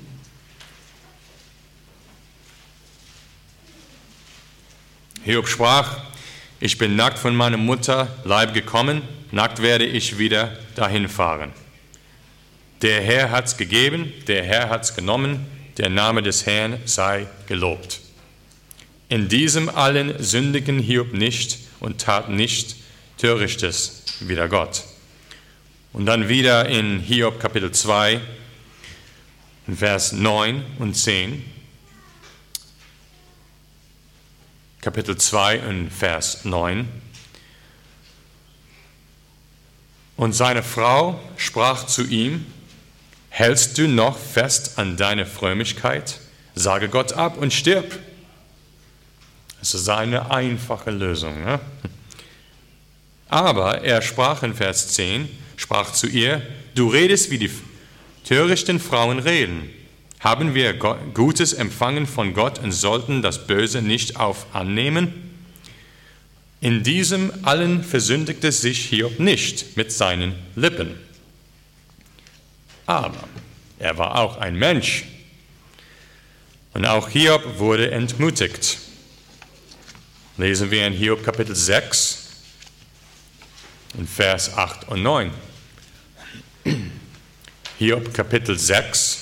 Hiob sprach, ich bin nackt von meiner Mutter Leib gekommen, nackt werde ich wieder dahin fahren. Der Herr hat's gegeben, der Herr hat's genommen, der Name des Herrn sei gelobt. In diesem allen sündigen Hiob nicht und tat nicht Törichtes wider Gott. Und dann wieder in Hiob Kapitel zwei, Vers neun und zehn. Kapitel zwei und Vers neun. Und seine Frau sprach zu ihm, Hältst du noch fest an deine Frömmigkeit? Sage Gott ab und stirb. Das ist eine einfache Lösung. Ne? Aber er sprach in Vers zehn, sprach zu ihr, du redest, wie die törichten Frauen reden. Haben wir Gutes empfangen von Gott und sollten das Böse nicht auf annehmen? In diesem allen versündigte sich Hiob nicht mit seinen Lippen. Aber er war auch ein Mensch. Und auch Hiob wurde entmutigt. Lesen wir in Hiob Kapitel sechs, in Vers acht und neun. Hiob Kapitel sechs.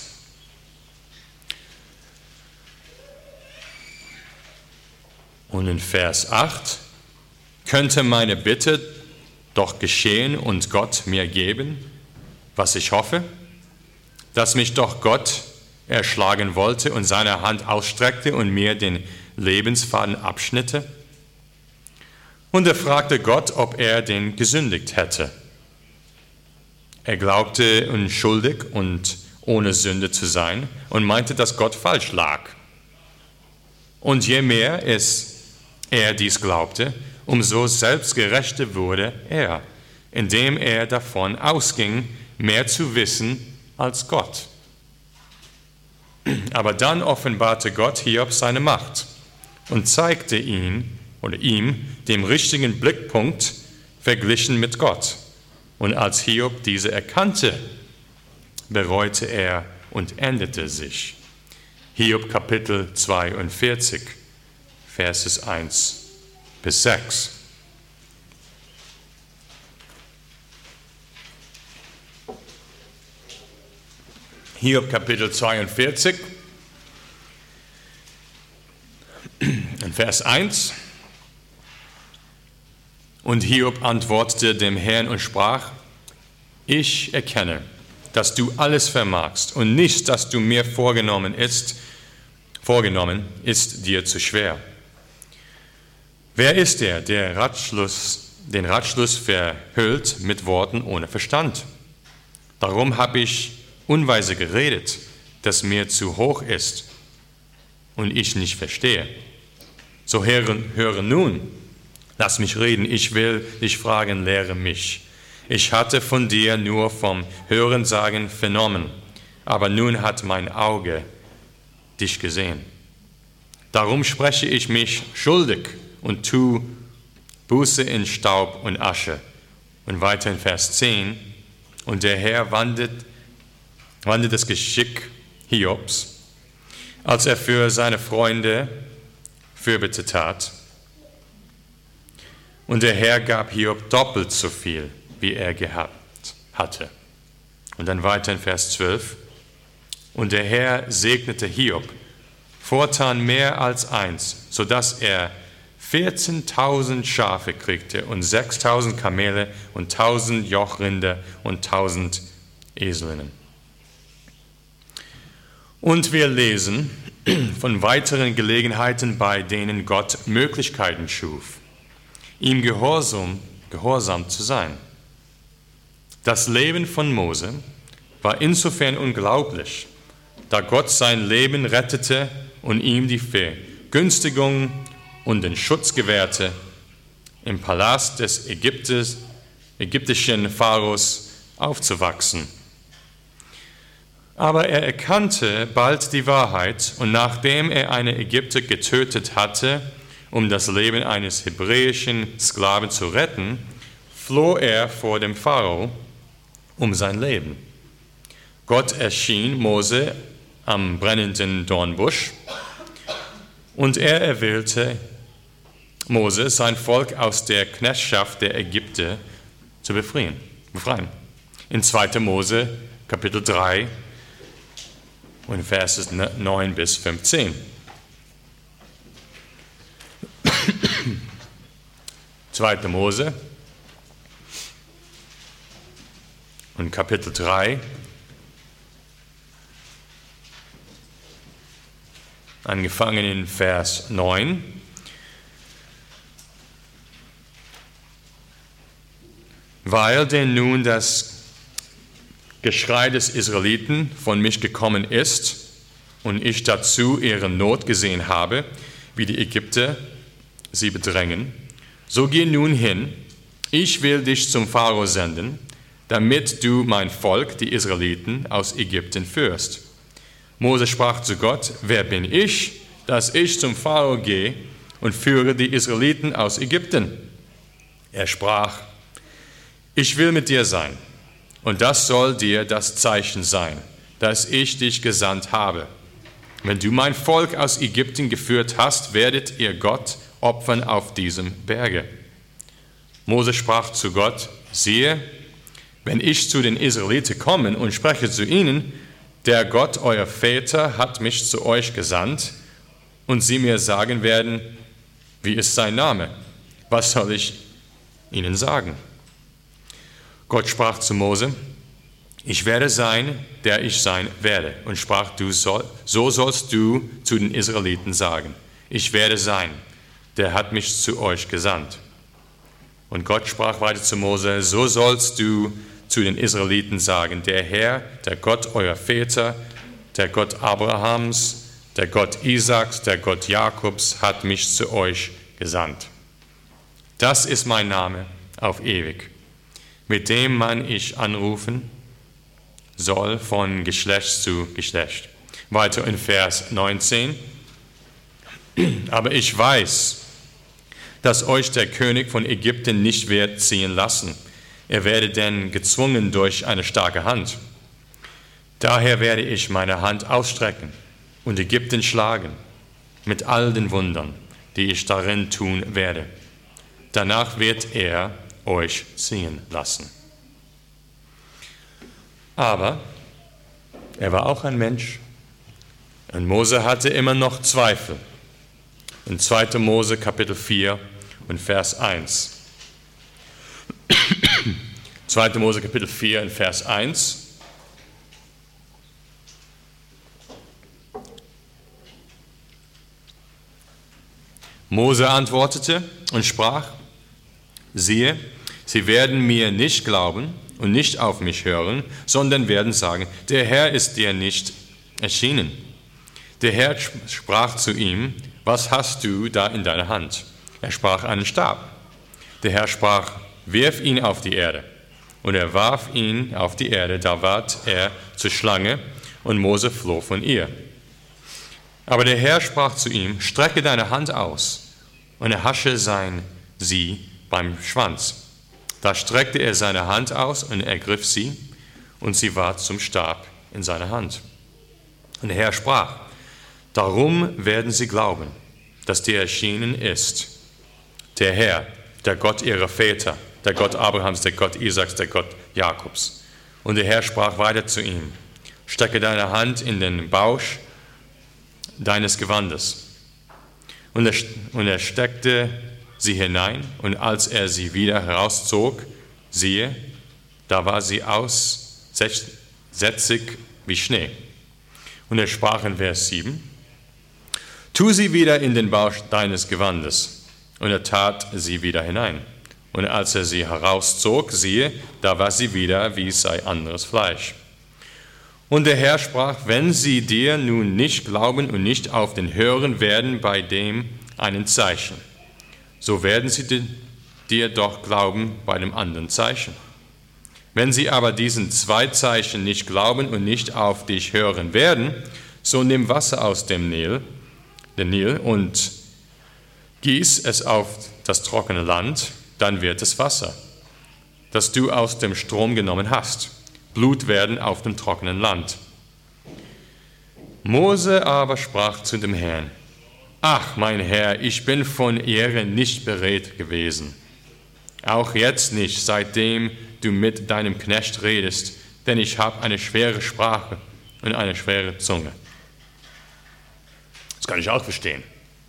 Und in Vers acht. Könnte meine Bitte doch geschehen und Gott mir geben, was ich hoffe? Dass mich doch Gott erschlagen wollte und seine Hand ausstreckte und mir den Lebensfaden abschnitte? Und er fragte Gott, ob er den gesündigt hätte. Er glaubte unschuldig und ohne Sünde zu sein und meinte, dass Gott falsch lag. Und je mehr es er dies glaubte, umso selbstgerechter wurde er, indem er davon ausging, mehr zu wissen als Gott. Aber dann offenbarte Gott Hiob seine Macht und zeigte ihn oder ihm den richtigen Blickpunkt verglichen mit Gott. Und als Hiob diese erkannte, bereute er und änderte sich. Hiob Kapitel zweiundvierzig, Verses eins bis sechs. Hiob Kapitel zweiundvierzig, in Vers eins. Und Hiob antwortete dem Herrn und sprach, ich erkenne, dass du alles vermagst und nichts, das du mir vorgenommen ist, vorgenommen ist dir zu schwer. Wer ist der, der Ratschluss, den Ratschluss verhüllt mit Worten ohne Verstand? Darum habe ich unweise geredet, das mir zu hoch ist und ich nicht verstehe. So höre, höre nun, lass mich reden, ich will dich fragen, lehre mich. Ich hatte von dir nur vom Hörensagen vernommen, aber nun hat mein Auge dich gesehen. Darum spreche ich mich schuldig und tu Buße in Staub und Asche. Und weiter in Vers zehn, und der Herr wandelt, wandelt das Geschick Hiobs, als er für seine Freunde Fürbitte tat. Und der Herr gab Hiob doppelt so viel, wie er gehabt hatte. Und dann weiter in Vers zwölf, und der Herr segnete Hiob fortan mehr als eins, sodass er vierzehntausend Schafe kriegte und sechstausend Kamele und tausend Jochrinder und tausend Eselinnen. Und wir lesen von weiteren Gelegenheiten, bei denen Gott Möglichkeiten schuf, ihm gehorsam, gehorsam zu sein. Das Leben von Mose war insofern unglaublich, da Gott sein Leben rettete und ihm die Vergünstigung und den Schutz gewährte, im Palast des Ägyptes, ägyptischen Pharaos aufzuwachsen. Aber er erkannte bald die Wahrheit und nachdem er eine Ägypter getötet hatte, um das Leben eines hebräischen Sklaven zu retten, floh er vor dem Pharao um sein Leben. Gott erschien Mose am brennenden Dornbusch und er erwählte Mose, sein Volk aus der Knechtschaft der Ägypter zu befreien. befreien. In zweiter Mose, Kapitel drei, und Verses neun bis fünfzehn. zweiter Mose und Kapitel drei, angefangen in Vers neun. Weil denn nun das Geschrei des Israeliten von mich gekommen ist und ich dazu ihre Not gesehen habe, wie die Ägypter sie bedrängen, so geh nun hin, ich will dich zum Pharao senden, damit du mein Volk, die Israeliten, aus Ägypten führst. Mose sprach zu Gott, wer bin ich, dass ich zum Pharao gehe und führe die Israeliten aus Ägypten? Er sprach, ich will mit dir sein, und das soll dir das Zeichen sein, dass ich dich gesandt habe. Wenn du mein Volk aus Ägypten geführt hast, werdet ihr Gott opfern auf diesem Berge. Mose sprach zu Gott, siehe, wenn ich zu den Israeliten komme und spreche zu ihnen, der Gott euer Väter hat mich zu euch gesandt, und sie mir sagen werden, wie ist sein Name? Was soll ich ihnen sagen? Gott sprach zu Mose, ich werde sein, der ich sein werde, und sprach, du soll, so sollst du zu den Israeliten sagen, ich werde sein, der hat mich zu euch gesandt. Und Gott sprach weiter zu Mose, so sollst du zu den Israeliten sagen, der Herr, der Gott eurer Väter, der Gott Abrahams, der Gott Isaaks, der Gott Jakobs hat mich zu euch gesandt. Das ist mein Name auf ewig, mit dem man ich anrufen soll von Geschlecht zu Geschlecht. Weiter in Vers neunzehn. Aber ich weiß, dass euch der König von Ägypten nicht wird ziehen lassen. Er werde denn gezwungen durch eine starke Hand. Daher werde ich meine Hand ausstrecken und Ägypten schlagen mit all den Wundern, die ich darin tun werde. Danach wird er euch ziehen lassen. Aber er war auch ein Mensch und Mose hatte immer noch Zweifel. In zweiter Mose Kapitel vier und Vers eins. zweiter Mose Kapitel vier und Vers eins. Mose antwortete und sprach, siehe, sie werden mir nicht glauben und nicht auf mich hören, sondern werden sagen, der Herr ist dir nicht erschienen. Der Herr sprach zu ihm, was hast du da in deiner Hand? Er sprach einen Stab. Der Herr sprach, wirf ihn auf die Erde. Und er warf ihn auf die Erde, da ward er zur Schlange und Mose floh von ihr. Aber der Herr sprach zu ihm, strecke deine Hand aus und erhasche sein sie beim Schwanz. Da streckte er seine Hand aus und ergriff sie, und sie ward zum Stab in seiner Hand. Und der Herr sprach, darum werden sie glauben, dass dir erschienen ist, der Herr, der Gott ihrer Väter, der Gott Abrahams, der Gott Isaaks, der Gott Jakobs. Und der Herr sprach weiter zu ihm, stecke deine Hand in den Bausch deines Gewandes. Und er, und er steckte sie hinein, und als er sie wieder herauszog, siehe, da war sie aussätzig wie Schnee. Und er sprach in Vers sieben, tu sie wieder in den Bausch deines Gewandes. Und er tat sie wieder hinein. Und als er sie herauszog, siehe, da war sie wieder, wie sei anderes Fleisch. Und der Herr sprach, wenn sie dir nun nicht glauben und nicht auf den hören werden bei dem einen Zeichen, so werden sie dir doch glauben bei dem anderen Zeichen. Wenn sie aber diesen zwei Zeichen nicht glauben und nicht auf dich hören werden, so nimm Wasser aus dem Nil, den Nil und gieß es auf das trockene Land, dann wird es Wasser, das du aus dem Strom genommen hast, Blut werden auf dem trockenen Land. Mose aber sprach zu dem Herrn, ach, mein Herr, ich bin von Ehre nicht beredt gewesen, auch jetzt nicht, seitdem du mit deinem Knecht redest, denn ich habe eine schwere Sprache und eine schwere Zunge. Das kann ich auch verstehen.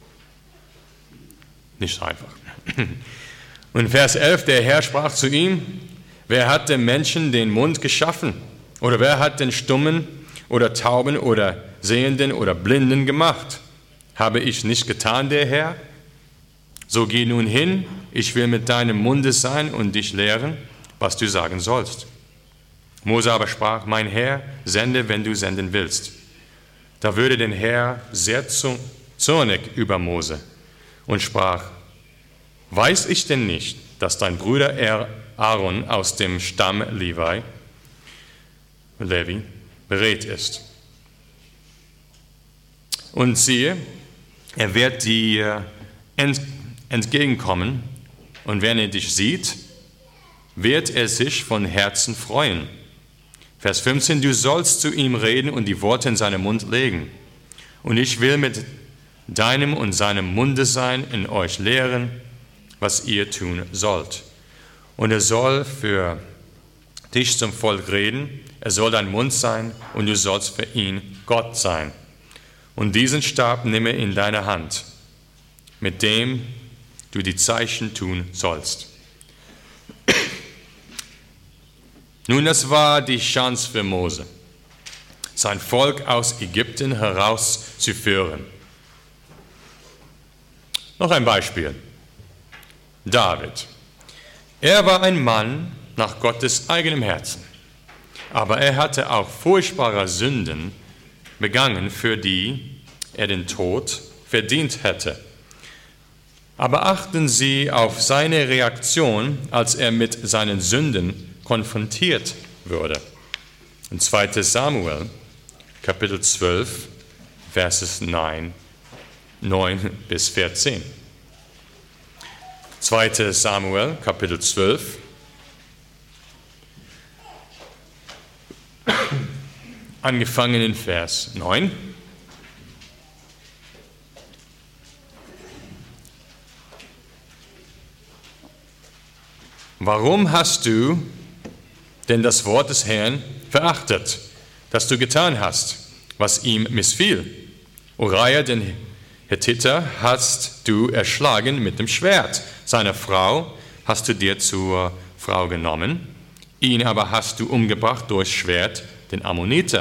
Nicht so einfach. Und Vers elf, der Herr sprach zu ihm, wer hat dem Menschen den Mund geschaffen? Oder wer hat den Stummen oder Tauben oder Sehenden oder Blinden gemacht? Habe ich nicht getan, der Herr? So geh nun hin, ich will mit deinem Munde sein und dich lehren, was du sagen sollst. Mose aber sprach, mein Herr, sende, wenn du senden willst. Da wurde der Herr sehr zornig über Mose und sprach, weiß ich denn nicht, dass dein Bruder Aaron aus dem Stamm Levi, Levi beredt ist? Und siehe, er wird dir entgegenkommen, und wenn er dich sieht, wird er sich von Herzen freuen. Vers fünfzehn, du sollst zu ihm reden und die Worte in seinen Mund legen. Und ich will mit deinem und seinem Munde sein, in euch lehren, was ihr tun sollt. Und er soll für dich zum Volk reden, er soll dein Mund sein, und du sollst für ihn Gott sein. Und diesen Stab nimme in deine Hand, mit dem du die Zeichen tun sollst. Nun, das war die Chance für Mose, sein Volk aus Ägypten herauszuführen. Noch ein Beispiel. David. Er war ein Mann nach Gottes eigenem Herzen, aber er hatte auch furchtbare Sünden begangen, für die er den Tod verdient hätte. Aber achten Sie auf seine Reaktion, als er mit seinen Sünden konfrontiert wurde. In zweiter Samuel, Kapitel zwölf, Verses neun bis vierzehn. zweiter Samuel, Kapitel zwölf, angefangen in Vers neun. Warum hast du denn das Wort des Herrn verachtet, das du getan hast, was ihm missfiel? Uriah, den Hethiter, hast du erschlagen mit dem Schwert. Seine Frau hast du dir zur Frau genommen, ihn aber hast du umgebracht durch Schwert, den Ammoniter.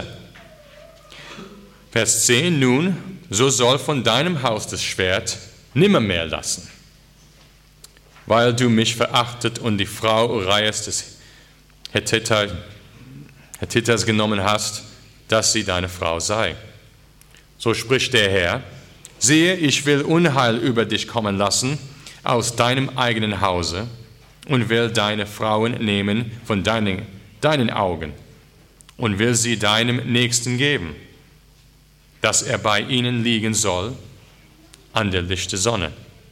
Vers zehn, nun, so soll von deinem Haus das Schwert nimmermehr lassen, weil du mich verachtet und die Frau Urias des Hethiter, Hethiters genommen hast, dass sie deine Frau sei. So spricht der Herr, siehe, ich will Unheil über dich kommen lassen aus deinem eigenen Hause und will deine Frauen nehmen von deinen, deinen Augen und will sie deinem Nächsten geben, dass er bei ihnen liegen soll an der lichten Sonne.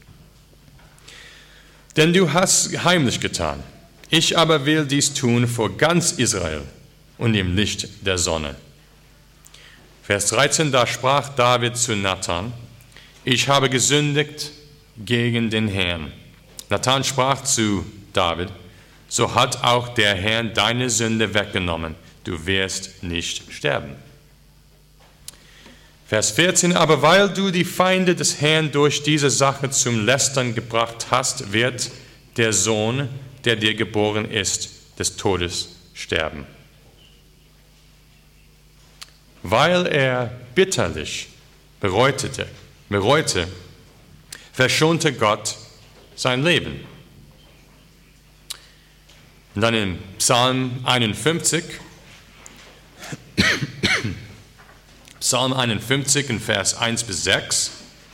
Denn du hast heimlich getan. Ich aber will dies tun vor ganz Israel und im Licht der Sonne. Vers dreizehn, da sprach David zu Nathan, ich habe gesündigt gegen den Herrn. Nathan sprach zu David, so hat auch der Herr deine Sünde weggenommen, du wirst nicht sterben. Vers vierzehn, aber weil du die Feinde des Herrn durch diese Sache zum Lästern gebracht hast, wird der Sohn, der dir geboren ist, des Todes sterben. Weil er bitterlich bereute, bereute, verschonte Gott sein Leben. Und dann in Psalm einundfünfzig, Psalm einundfünfzig in Vers eins bis sechs.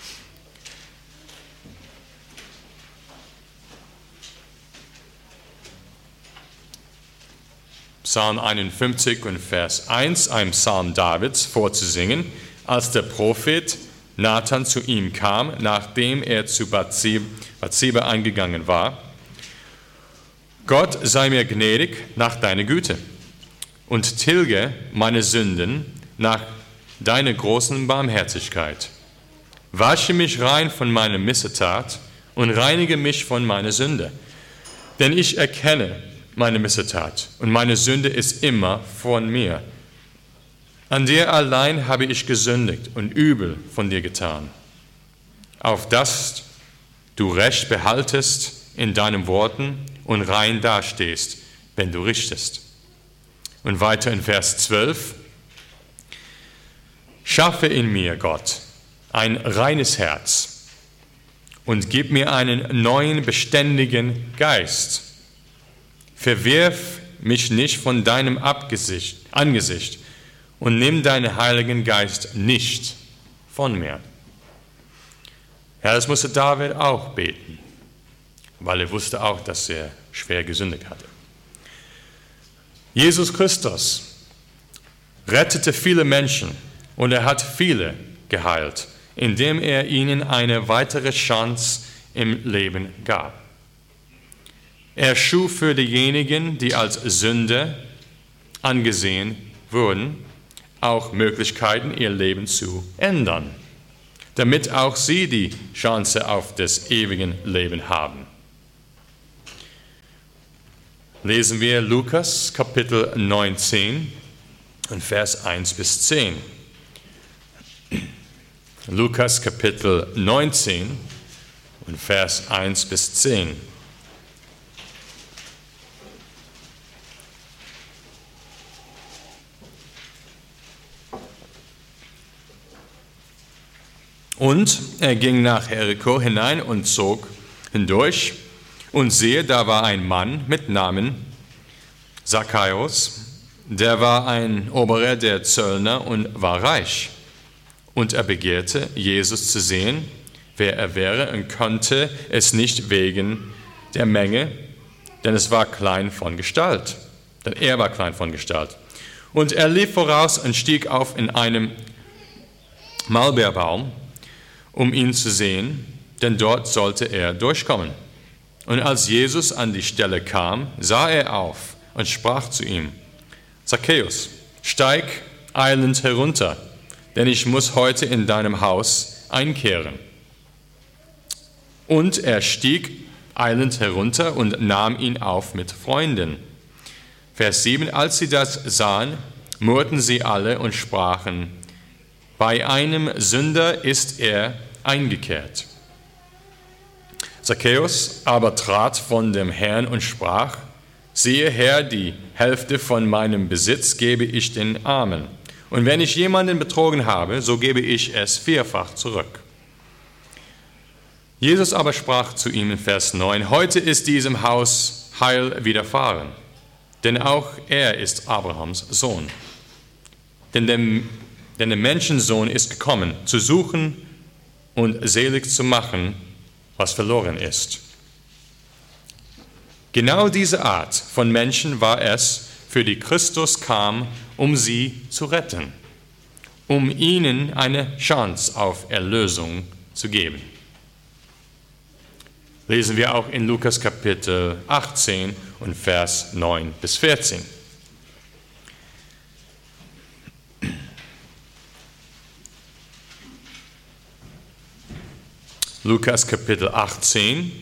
Psalm einundfünfzig und Vers eins, ein Psalm Davids, vorzusingen, als der Prophet Nathan zu ihm kam, nachdem er zu Bathseba eingegangen war. Gott sei mir gnädig nach deiner Güte und tilge meine Sünden nach deiner großen Barmherzigkeit. Wasche mich rein von meiner Missetat und reinige mich von meiner Sünde. Denn ich erkenne meine Missetat und meine Sünde ist immer von mir. An dir allein habe ich gesündigt und übel von dir getan, auf dass du Recht behaltest in deinen Worten und rein dastehst, wenn du richtest. Und weiter in Vers zwölf, schaffe in mir, Gott, ein reines Herz und gib mir einen neuen, beständigen Geist. Verwirf mich nicht von deinem Abgesicht, Angesicht und nimm deinen Heiligen Geist nicht von mir. Ja, das musste David auch beten, weil er wusste auch, dass er schwer gesündigt hatte. Jesus Christus rettete viele Menschen und er hat viele geheilt, indem er ihnen eine weitere Chance im Leben gab. Er schuf für diejenigen, die als Sünder angesehen wurden, auch Möglichkeiten, ihr Leben zu ändern, damit auch sie die Chance auf das ewige Leben haben. Lesen wir Lukas Kapitel neunzehn und Vers eins bis zehn. Lukas Kapitel neunzehn und Vers eins bis zehn. Und er ging nach Jericho hinein und zog hindurch. Und siehe, da war ein Mann mit Namen Zachäus, der war ein Oberer der Zöllner und war reich. Und er begehrte, Jesus zu sehen, wer er wäre, und konnte es nicht wegen der Menge, denn es war klein von Gestalt. Denn er war klein von Gestalt. Und er lief voraus und stieg auf in einem Maulbeerbaum, um ihn zu sehen, denn dort sollte er durchkommen. Und als Jesus an die Stelle kam, sah er auf und sprach zu ihm: Zachäus, steig eilend herunter, denn ich muss heute in deinem Haus einkehren. Und er stieg eilend herunter und nahm ihn auf mit Freunden. Vers sieben, als sie das sahen, murrten sie alle und sprachen: Bei einem Sünder ist er eingekehrt. Zachäus aber trat von dem Herrn und sprach: Siehe, Herr, die Hälfte von meinem Besitz gebe ich den Armen. Und wenn ich jemanden betrogen habe, so gebe ich es vierfach zurück. Jesus aber sprach zu ihm in Vers neun: Heute ist diesem Haus Heil widerfahren, denn auch er ist Abrahams Sohn. Denn der, denn der Menschensohn ist gekommen, zu suchen und selig zu machen, was verloren ist. Genau diese Art von Menschen war es, für die Christus kam, um sie zu retten, um ihnen eine Chance auf Erlösung zu geben. Lesen wir auch in Lukas Kapitel achtzehn und Vers neun bis vierzehn. Lukas Kapitel achtzehn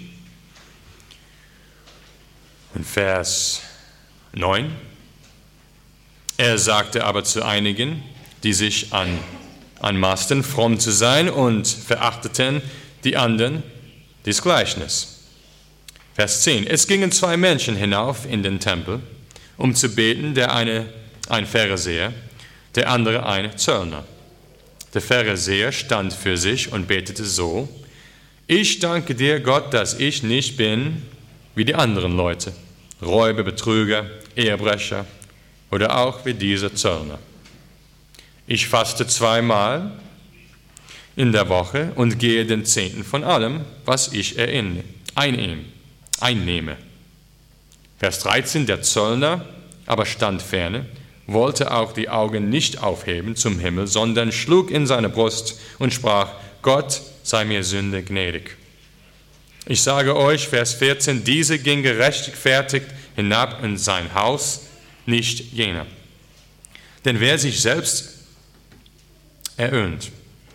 und Vers neun. Er sagte aber zu einigen, die sich an, anmaßten, fromm zu sein und verachteten die anderen, dies Gleichnis. Vers zehn. Es gingen zwei Menschen hinauf in den Tempel, um zu beten, der eine ein Pharisäer, der andere ein Zöllner. Der Pharisäer stand für sich und betete so: Ich danke dir, Gott, dass ich nicht bin wie die anderen Leute, Räuber, Betrüger, Ehebrecher oder auch wie dieser Zöllner. Ich faste zweimal in der Woche und gehe den Zehnten von allem, was ich einnehme. Vers dreizehn, der Zöllner aber stand ferne, wollte auch die Augen nicht aufheben zum Himmel, sondern schlug in seine Brust und sprach: Gott, sei mir Sünde gnädig. Ich sage euch, Vers vierzehn, diese ging gerechtfertigt hinab in sein Haus, nicht jener. Denn wer sich selbst erhöht,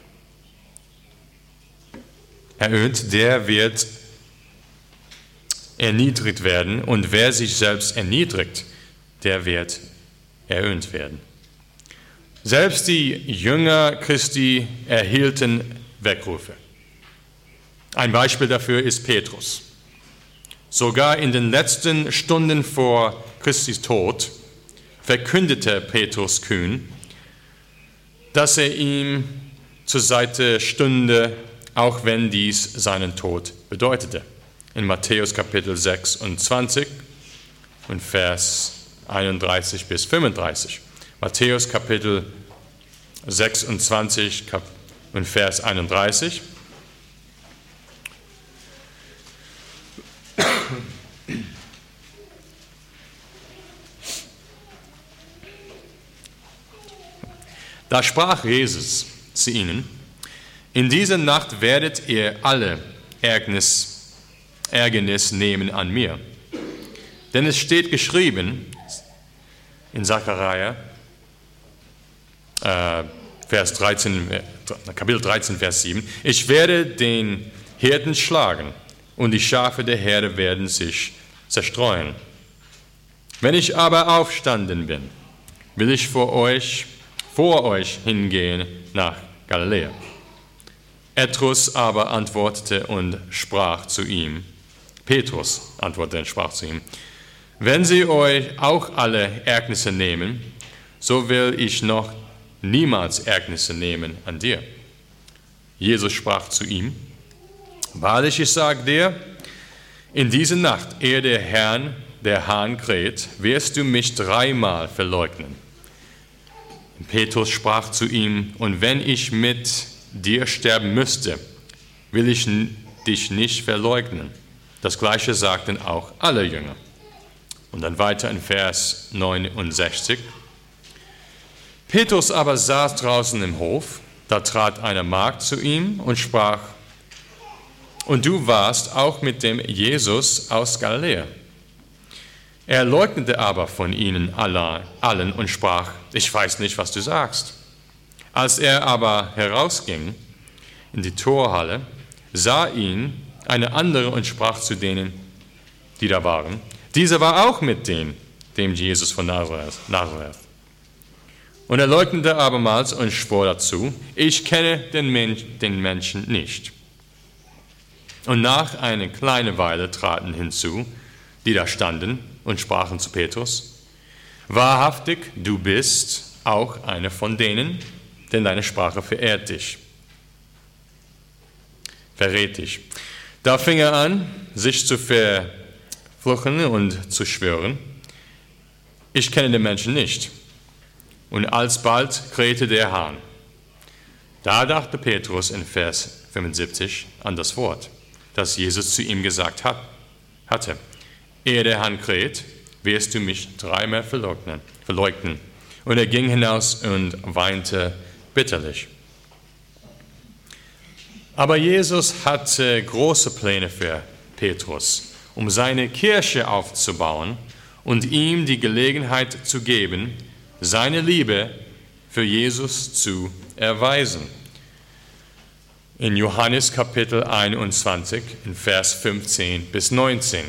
erhöht, der wird erniedrigt werden, und wer sich selbst erniedrigt, der wird erhöht werden. Selbst die Jünger Christi erhielten Weckrufe. Ein Beispiel dafür ist Petrus. Sogar in den letzten Stunden vor Christi Tod verkündete Petrus kühn, dass er ihm zur Seite stünde, auch wenn dies seinen Tod bedeutete. In Matthäus Kapitel sechsundzwanzig und Vers einunddreißig bis fünfunddreißig. Matthäus Kapitel sechsundzwanzig und Vers einunddreißig. Da sprach Jesus zu ihnen: In dieser Nacht werdet ihr alle Ärgernis, Ärgernis nehmen an mir. Denn es steht geschrieben in Sacharja, äh, Vers dreizehn, Kapitel dreizehn, Vers sieben, ich werde den Hirten schlagen und die Schafe der Herde werden sich zerstreuen. Wenn ich aber aufstanden bin, will ich vor euch, vor euch hingehen nach Galiläa. Petrus aber antwortete und sprach zu ihm, Petrus antwortete und sprach zu ihm, wenn sie euch auch alle Ärgernisse nehmen, so will ich noch niemals Ärgernisse nehmen an dir. Jesus sprach zu ihm, wahrlich, ich sage dir, in dieser Nacht, ehe der Herrn, der Hahn kräht, wirst du mich dreimal verleugnen. Und Petrus sprach zu ihm, und wenn ich mit dir sterben müsste, will ich dich nicht verleugnen. Das Gleiche sagten auch alle Jünger. Und dann weiter in Vers neunundsechzig. Petrus aber saß draußen im Hof, da trat eine Magd zu ihm und sprach, und du warst auch mit dem Jesus aus Galiläa. Er leugnete aber von ihnen allen und sprach, ich weiß nicht, was du sagst. Als er aber herausging in die Torhalle, sah ihn eine andere und sprach zu denen, die da waren, dieser war auch mit denen, dem Jesus von Nazareth. Und er leugnete abermals und schwor dazu, ich kenne den, Mensch, den Menschen nicht. Und nach einer kleinen Weile traten hinzu, die da standen und sprachen zu Petrus, wahrhaftig, du bist auch einer von denen, denn deine Sprache verehrt dich, verrät dich. Da fing er an, sich zu verfluchen und zu schwören, ich kenne den Menschen nicht. Und alsbald krähte der Hahn. Da dachte Petrus in Vers fünfundsiebzig an das Wort, das Jesus zu ihm gesagt hat, hatte. Ehe der Hahn kräht, wirst du mich dreimal verleugnen, verleugnen. Und er ging hinaus und weinte bitterlich. Aber Jesus hatte große Pläne für Petrus, um seine Kirche aufzubauen und ihm die Gelegenheit zu geben, seine Liebe für Jesus zu erweisen. In Johannes Kapitel einundzwanzig, in Vers fünfzehn bis neunzehn.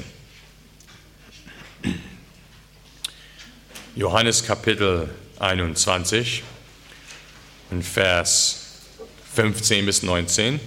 Johannes Kapitel einundzwanzig, in Vers fünfzehn bis neunzehn.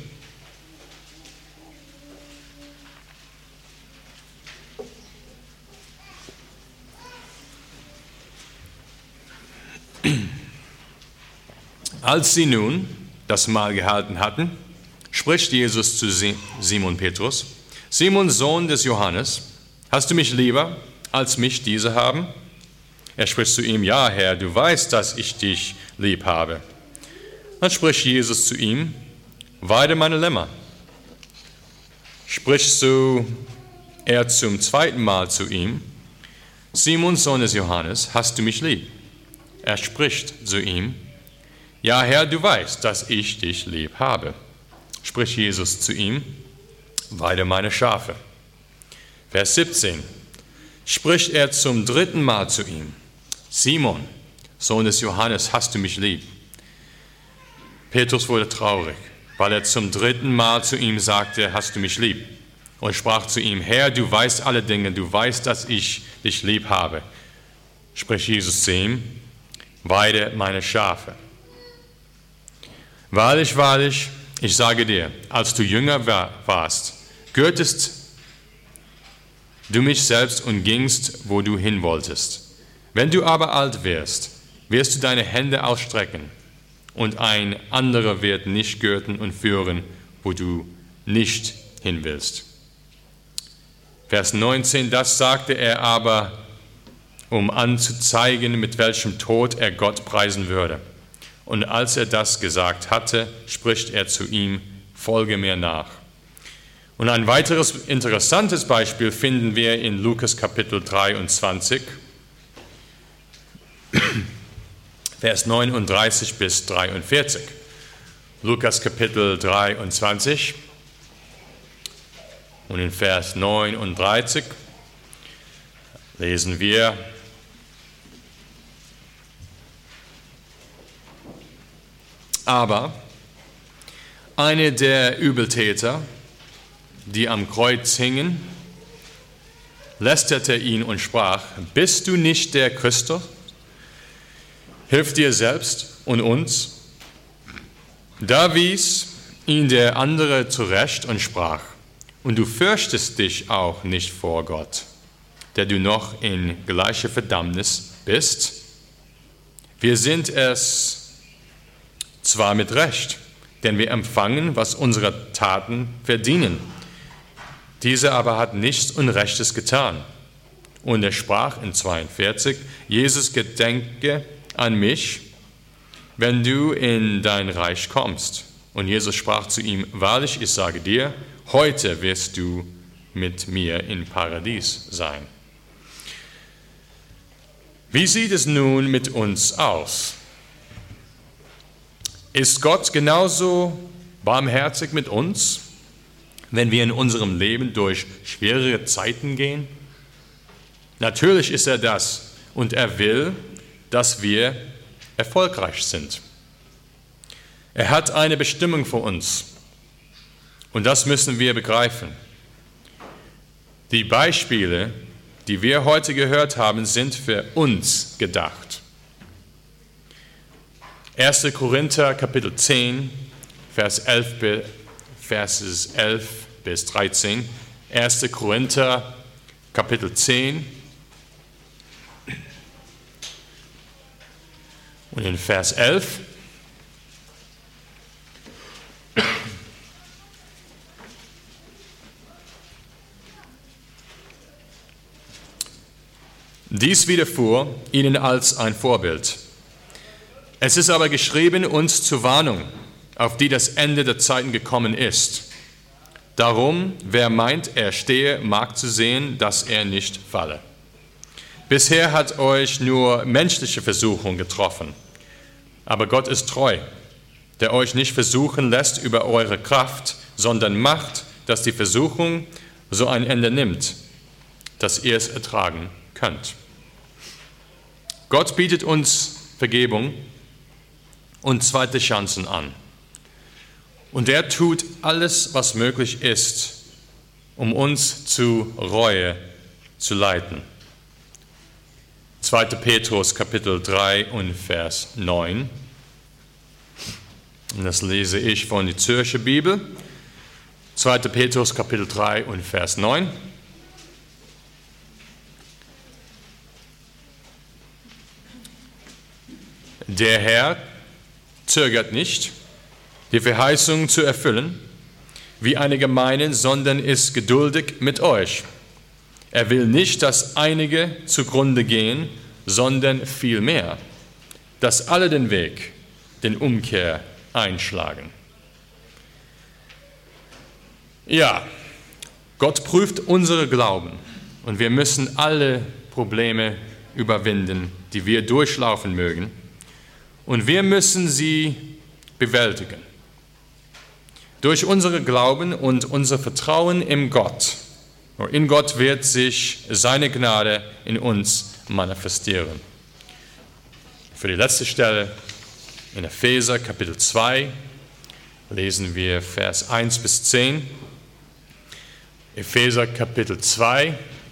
Als sie nun das Mahl gehalten hatten, spricht Jesus zu Simon Petrus, Simon, Sohn des Johannes, hast du mich lieber, als mich diese haben? Er spricht zu ihm, ja, Herr, du weißt, dass ich dich lieb habe. Dann spricht Jesus zu ihm, weide meine Lämmer. Spricht so er zum zweiten Mal zu ihm, Simon, Sohn des Johannes, hast du mich lieb? Er spricht zu ihm, ja, Herr, du weißt, dass ich dich lieb habe. Spricht Jesus zu ihm, weide meine Schafe. Vers siebzehn. Spricht er zum dritten Mal zu ihm, Simon, Sohn des Johannes, hast du mich lieb? Petrus wurde traurig, weil er zum dritten Mal zu ihm sagte, hast du mich lieb? Und sprach zu ihm, Herr, du weißt alle Dinge, du weißt, dass ich dich lieb habe. Spricht Jesus zu ihm, weide meine Schafe. Wahrlich, wahrlich, ich sage dir, als du jünger warst, gürtest du mich selbst und gingst, wo du hin wolltest. Wenn du aber alt wirst, wirst du deine Hände ausstrecken, und ein anderer wird nicht gürten und führen, wo du nicht hin willst. Vers neunzehn, das sagte er aber um anzuzeigen, mit welchem Tod er Gott preisen würde. Und als er das gesagt hatte, spricht er zu ihm, folge mir nach. Und ein weiteres interessantes Beispiel finden wir in Lukas Kapitel dreiundzwanzig, Vers neununddreißig bis dreiundvierzig. Lukas Kapitel dreiundzwanzig und in Vers neununddreißig lesen wir: Aber eine der Übeltäter, die am Kreuz hingen, lästerte ihn und sprach: Bist du nicht der Christus? Hilf dir selbst und uns. Da wies ihn der andere zurecht und sprach: Und du fürchtest dich auch nicht vor Gott, der du noch in gleicher Verdammnis bist? Wir sind es zwar mit Recht, denn wir empfangen, was unsere Taten verdienen. Dieser aber hat nichts Unrechtes getan. Und er sprach in zweiundvierzig: Jesus, gedenke an mich, wenn du in dein Reich kommst. Und Jesus sprach zu ihm: Wahrlich, ich sage dir, heute wirst du mit mir im Paradies sein. Wie sieht es nun mit uns aus? Ist Gott genauso barmherzig mit uns, wenn wir in unserem Leben durch schwierige Zeiten gehen? Natürlich ist er das, und er will, dass wir erfolgreich sind. Er hat eine Bestimmung für uns, und das müssen wir begreifen. Die Beispiele, die wir heute gehört haben, sind für uns gedacht. erster Korinther Kapitel zehn, Vers elf, Verses elf bis dreizehn. erster Korinther Kapitel zehn und in Vers elf. Dies widerfuhr ihnen als ein Vorbild. Es ist aber geschrieben uns zur Warnung, auf die das Ende der Zeiten gekommen ist. Darum, wer meint, er stehe, mag zu sehen, dass er nicht falle. Bisher hat euch nur menschliche Versuchung getroffen, aber Gott ist treu, der euch nicht versuchen lässt über eure Kraft, sondern macht, dass die Versuchung so ein Ende nimmt, dass ihr es ertragen könnt. Gott bietet uns Vergebung und zweite Chancen an. Und er tut alles, was möglich ist, um uns zu Reue zu leiten. zweiter Petrus Kapitel drei und Vers neun. Und das lese ich von der Zürcher Bibel. zweiter Petrus Kapitel drei und Vers neun. Der Herr zögert nicht, die Verheißung zu erfüllen, wie einige meinen, sondern ist geduldig mit euch. Er will nicht, dass einige zugrunde gehen, sondern vielmehr, dass alle den Weg, den Umkehr einschlagen. Ja, Gott prüft unsere Glauben und wir müssen alle Probleme überwinden, die wir durchlaufen mögen. Und wir müssen sie bewältigen. Durch unseren Glauben und unser Vertrauen in Gott. In Gott wird sich seine Gnade in uns manifestieren. Für die letzte Stelle in Epheser Kapitel zwei lesen wir Vers eins bis zehn. Epheser Kapitel zwei.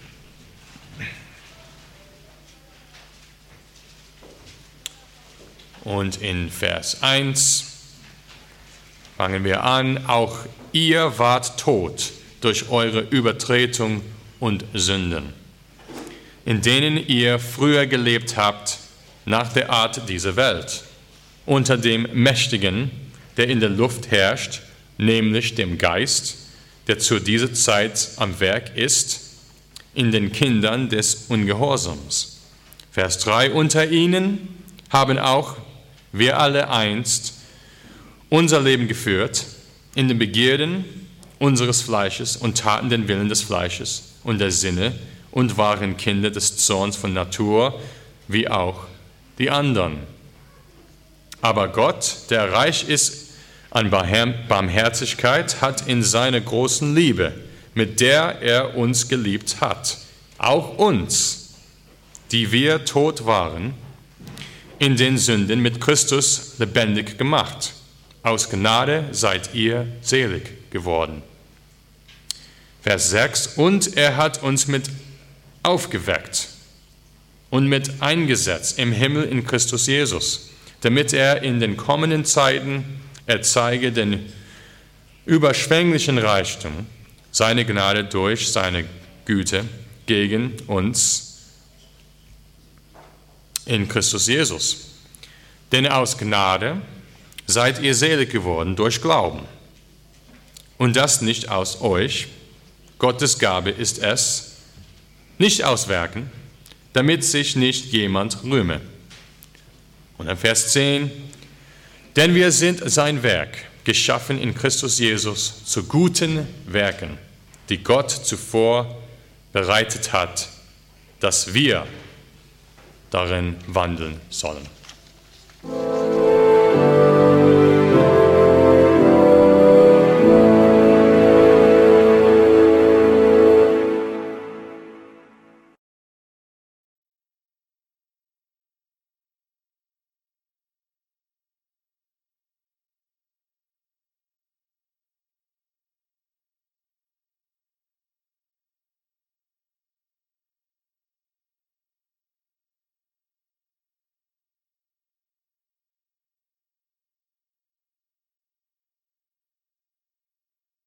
Und in Vers eins fangen wir an: Auch ihr wart tot durch eure Übertretung und Sünden, in denen ihr früher gelebt habt, nach der Art dieser Welt, unter dem Mächtigen, der in der Luft herrscht, nämlich dem Geist, der zu dieser Zeit am Werk ist, in den Kindern des Ungehorsams. Vers drei, unter ihnen haben auch wir alle einst unser Leben geführt in den Begierden unseres Fleisches und taten den Willen des Fleisches und der Sinne und waren Kinder des Zorns von Natur, wie auch die anderen. Aber Gott, der reich ist an Barmherzigkeit, hat in seiner großen Liebe, mit der er uns geliebt hat, auch uns, die wir tot waren, in den Sünden mit Christus lebendig gemacht. Aus Gnade seid ihr selig geworden. Vers sechs, und er hat uns mit aufgeweckt und mit eingesetzt im Himmel in Christus Jesus, damit er in den kommenden Zeiten erzeige den überschwänglichen Reichtum, seine Gnade durch seine Güte gegen uns in Christus Jesus. Denn aus Gnade seid ihr selig geworden durch Glauben. Und das nicht aus euch, Gottes Gabe ist es, nicht aus Werken, damit sich nicht jemand rühme. Und dann Vers zehn, denn wir sind sein Werk, geschaffen in Christus Jesus zu guten Werken, die Gott zuvor bereitet hat, dass wir darin wandeln sollen.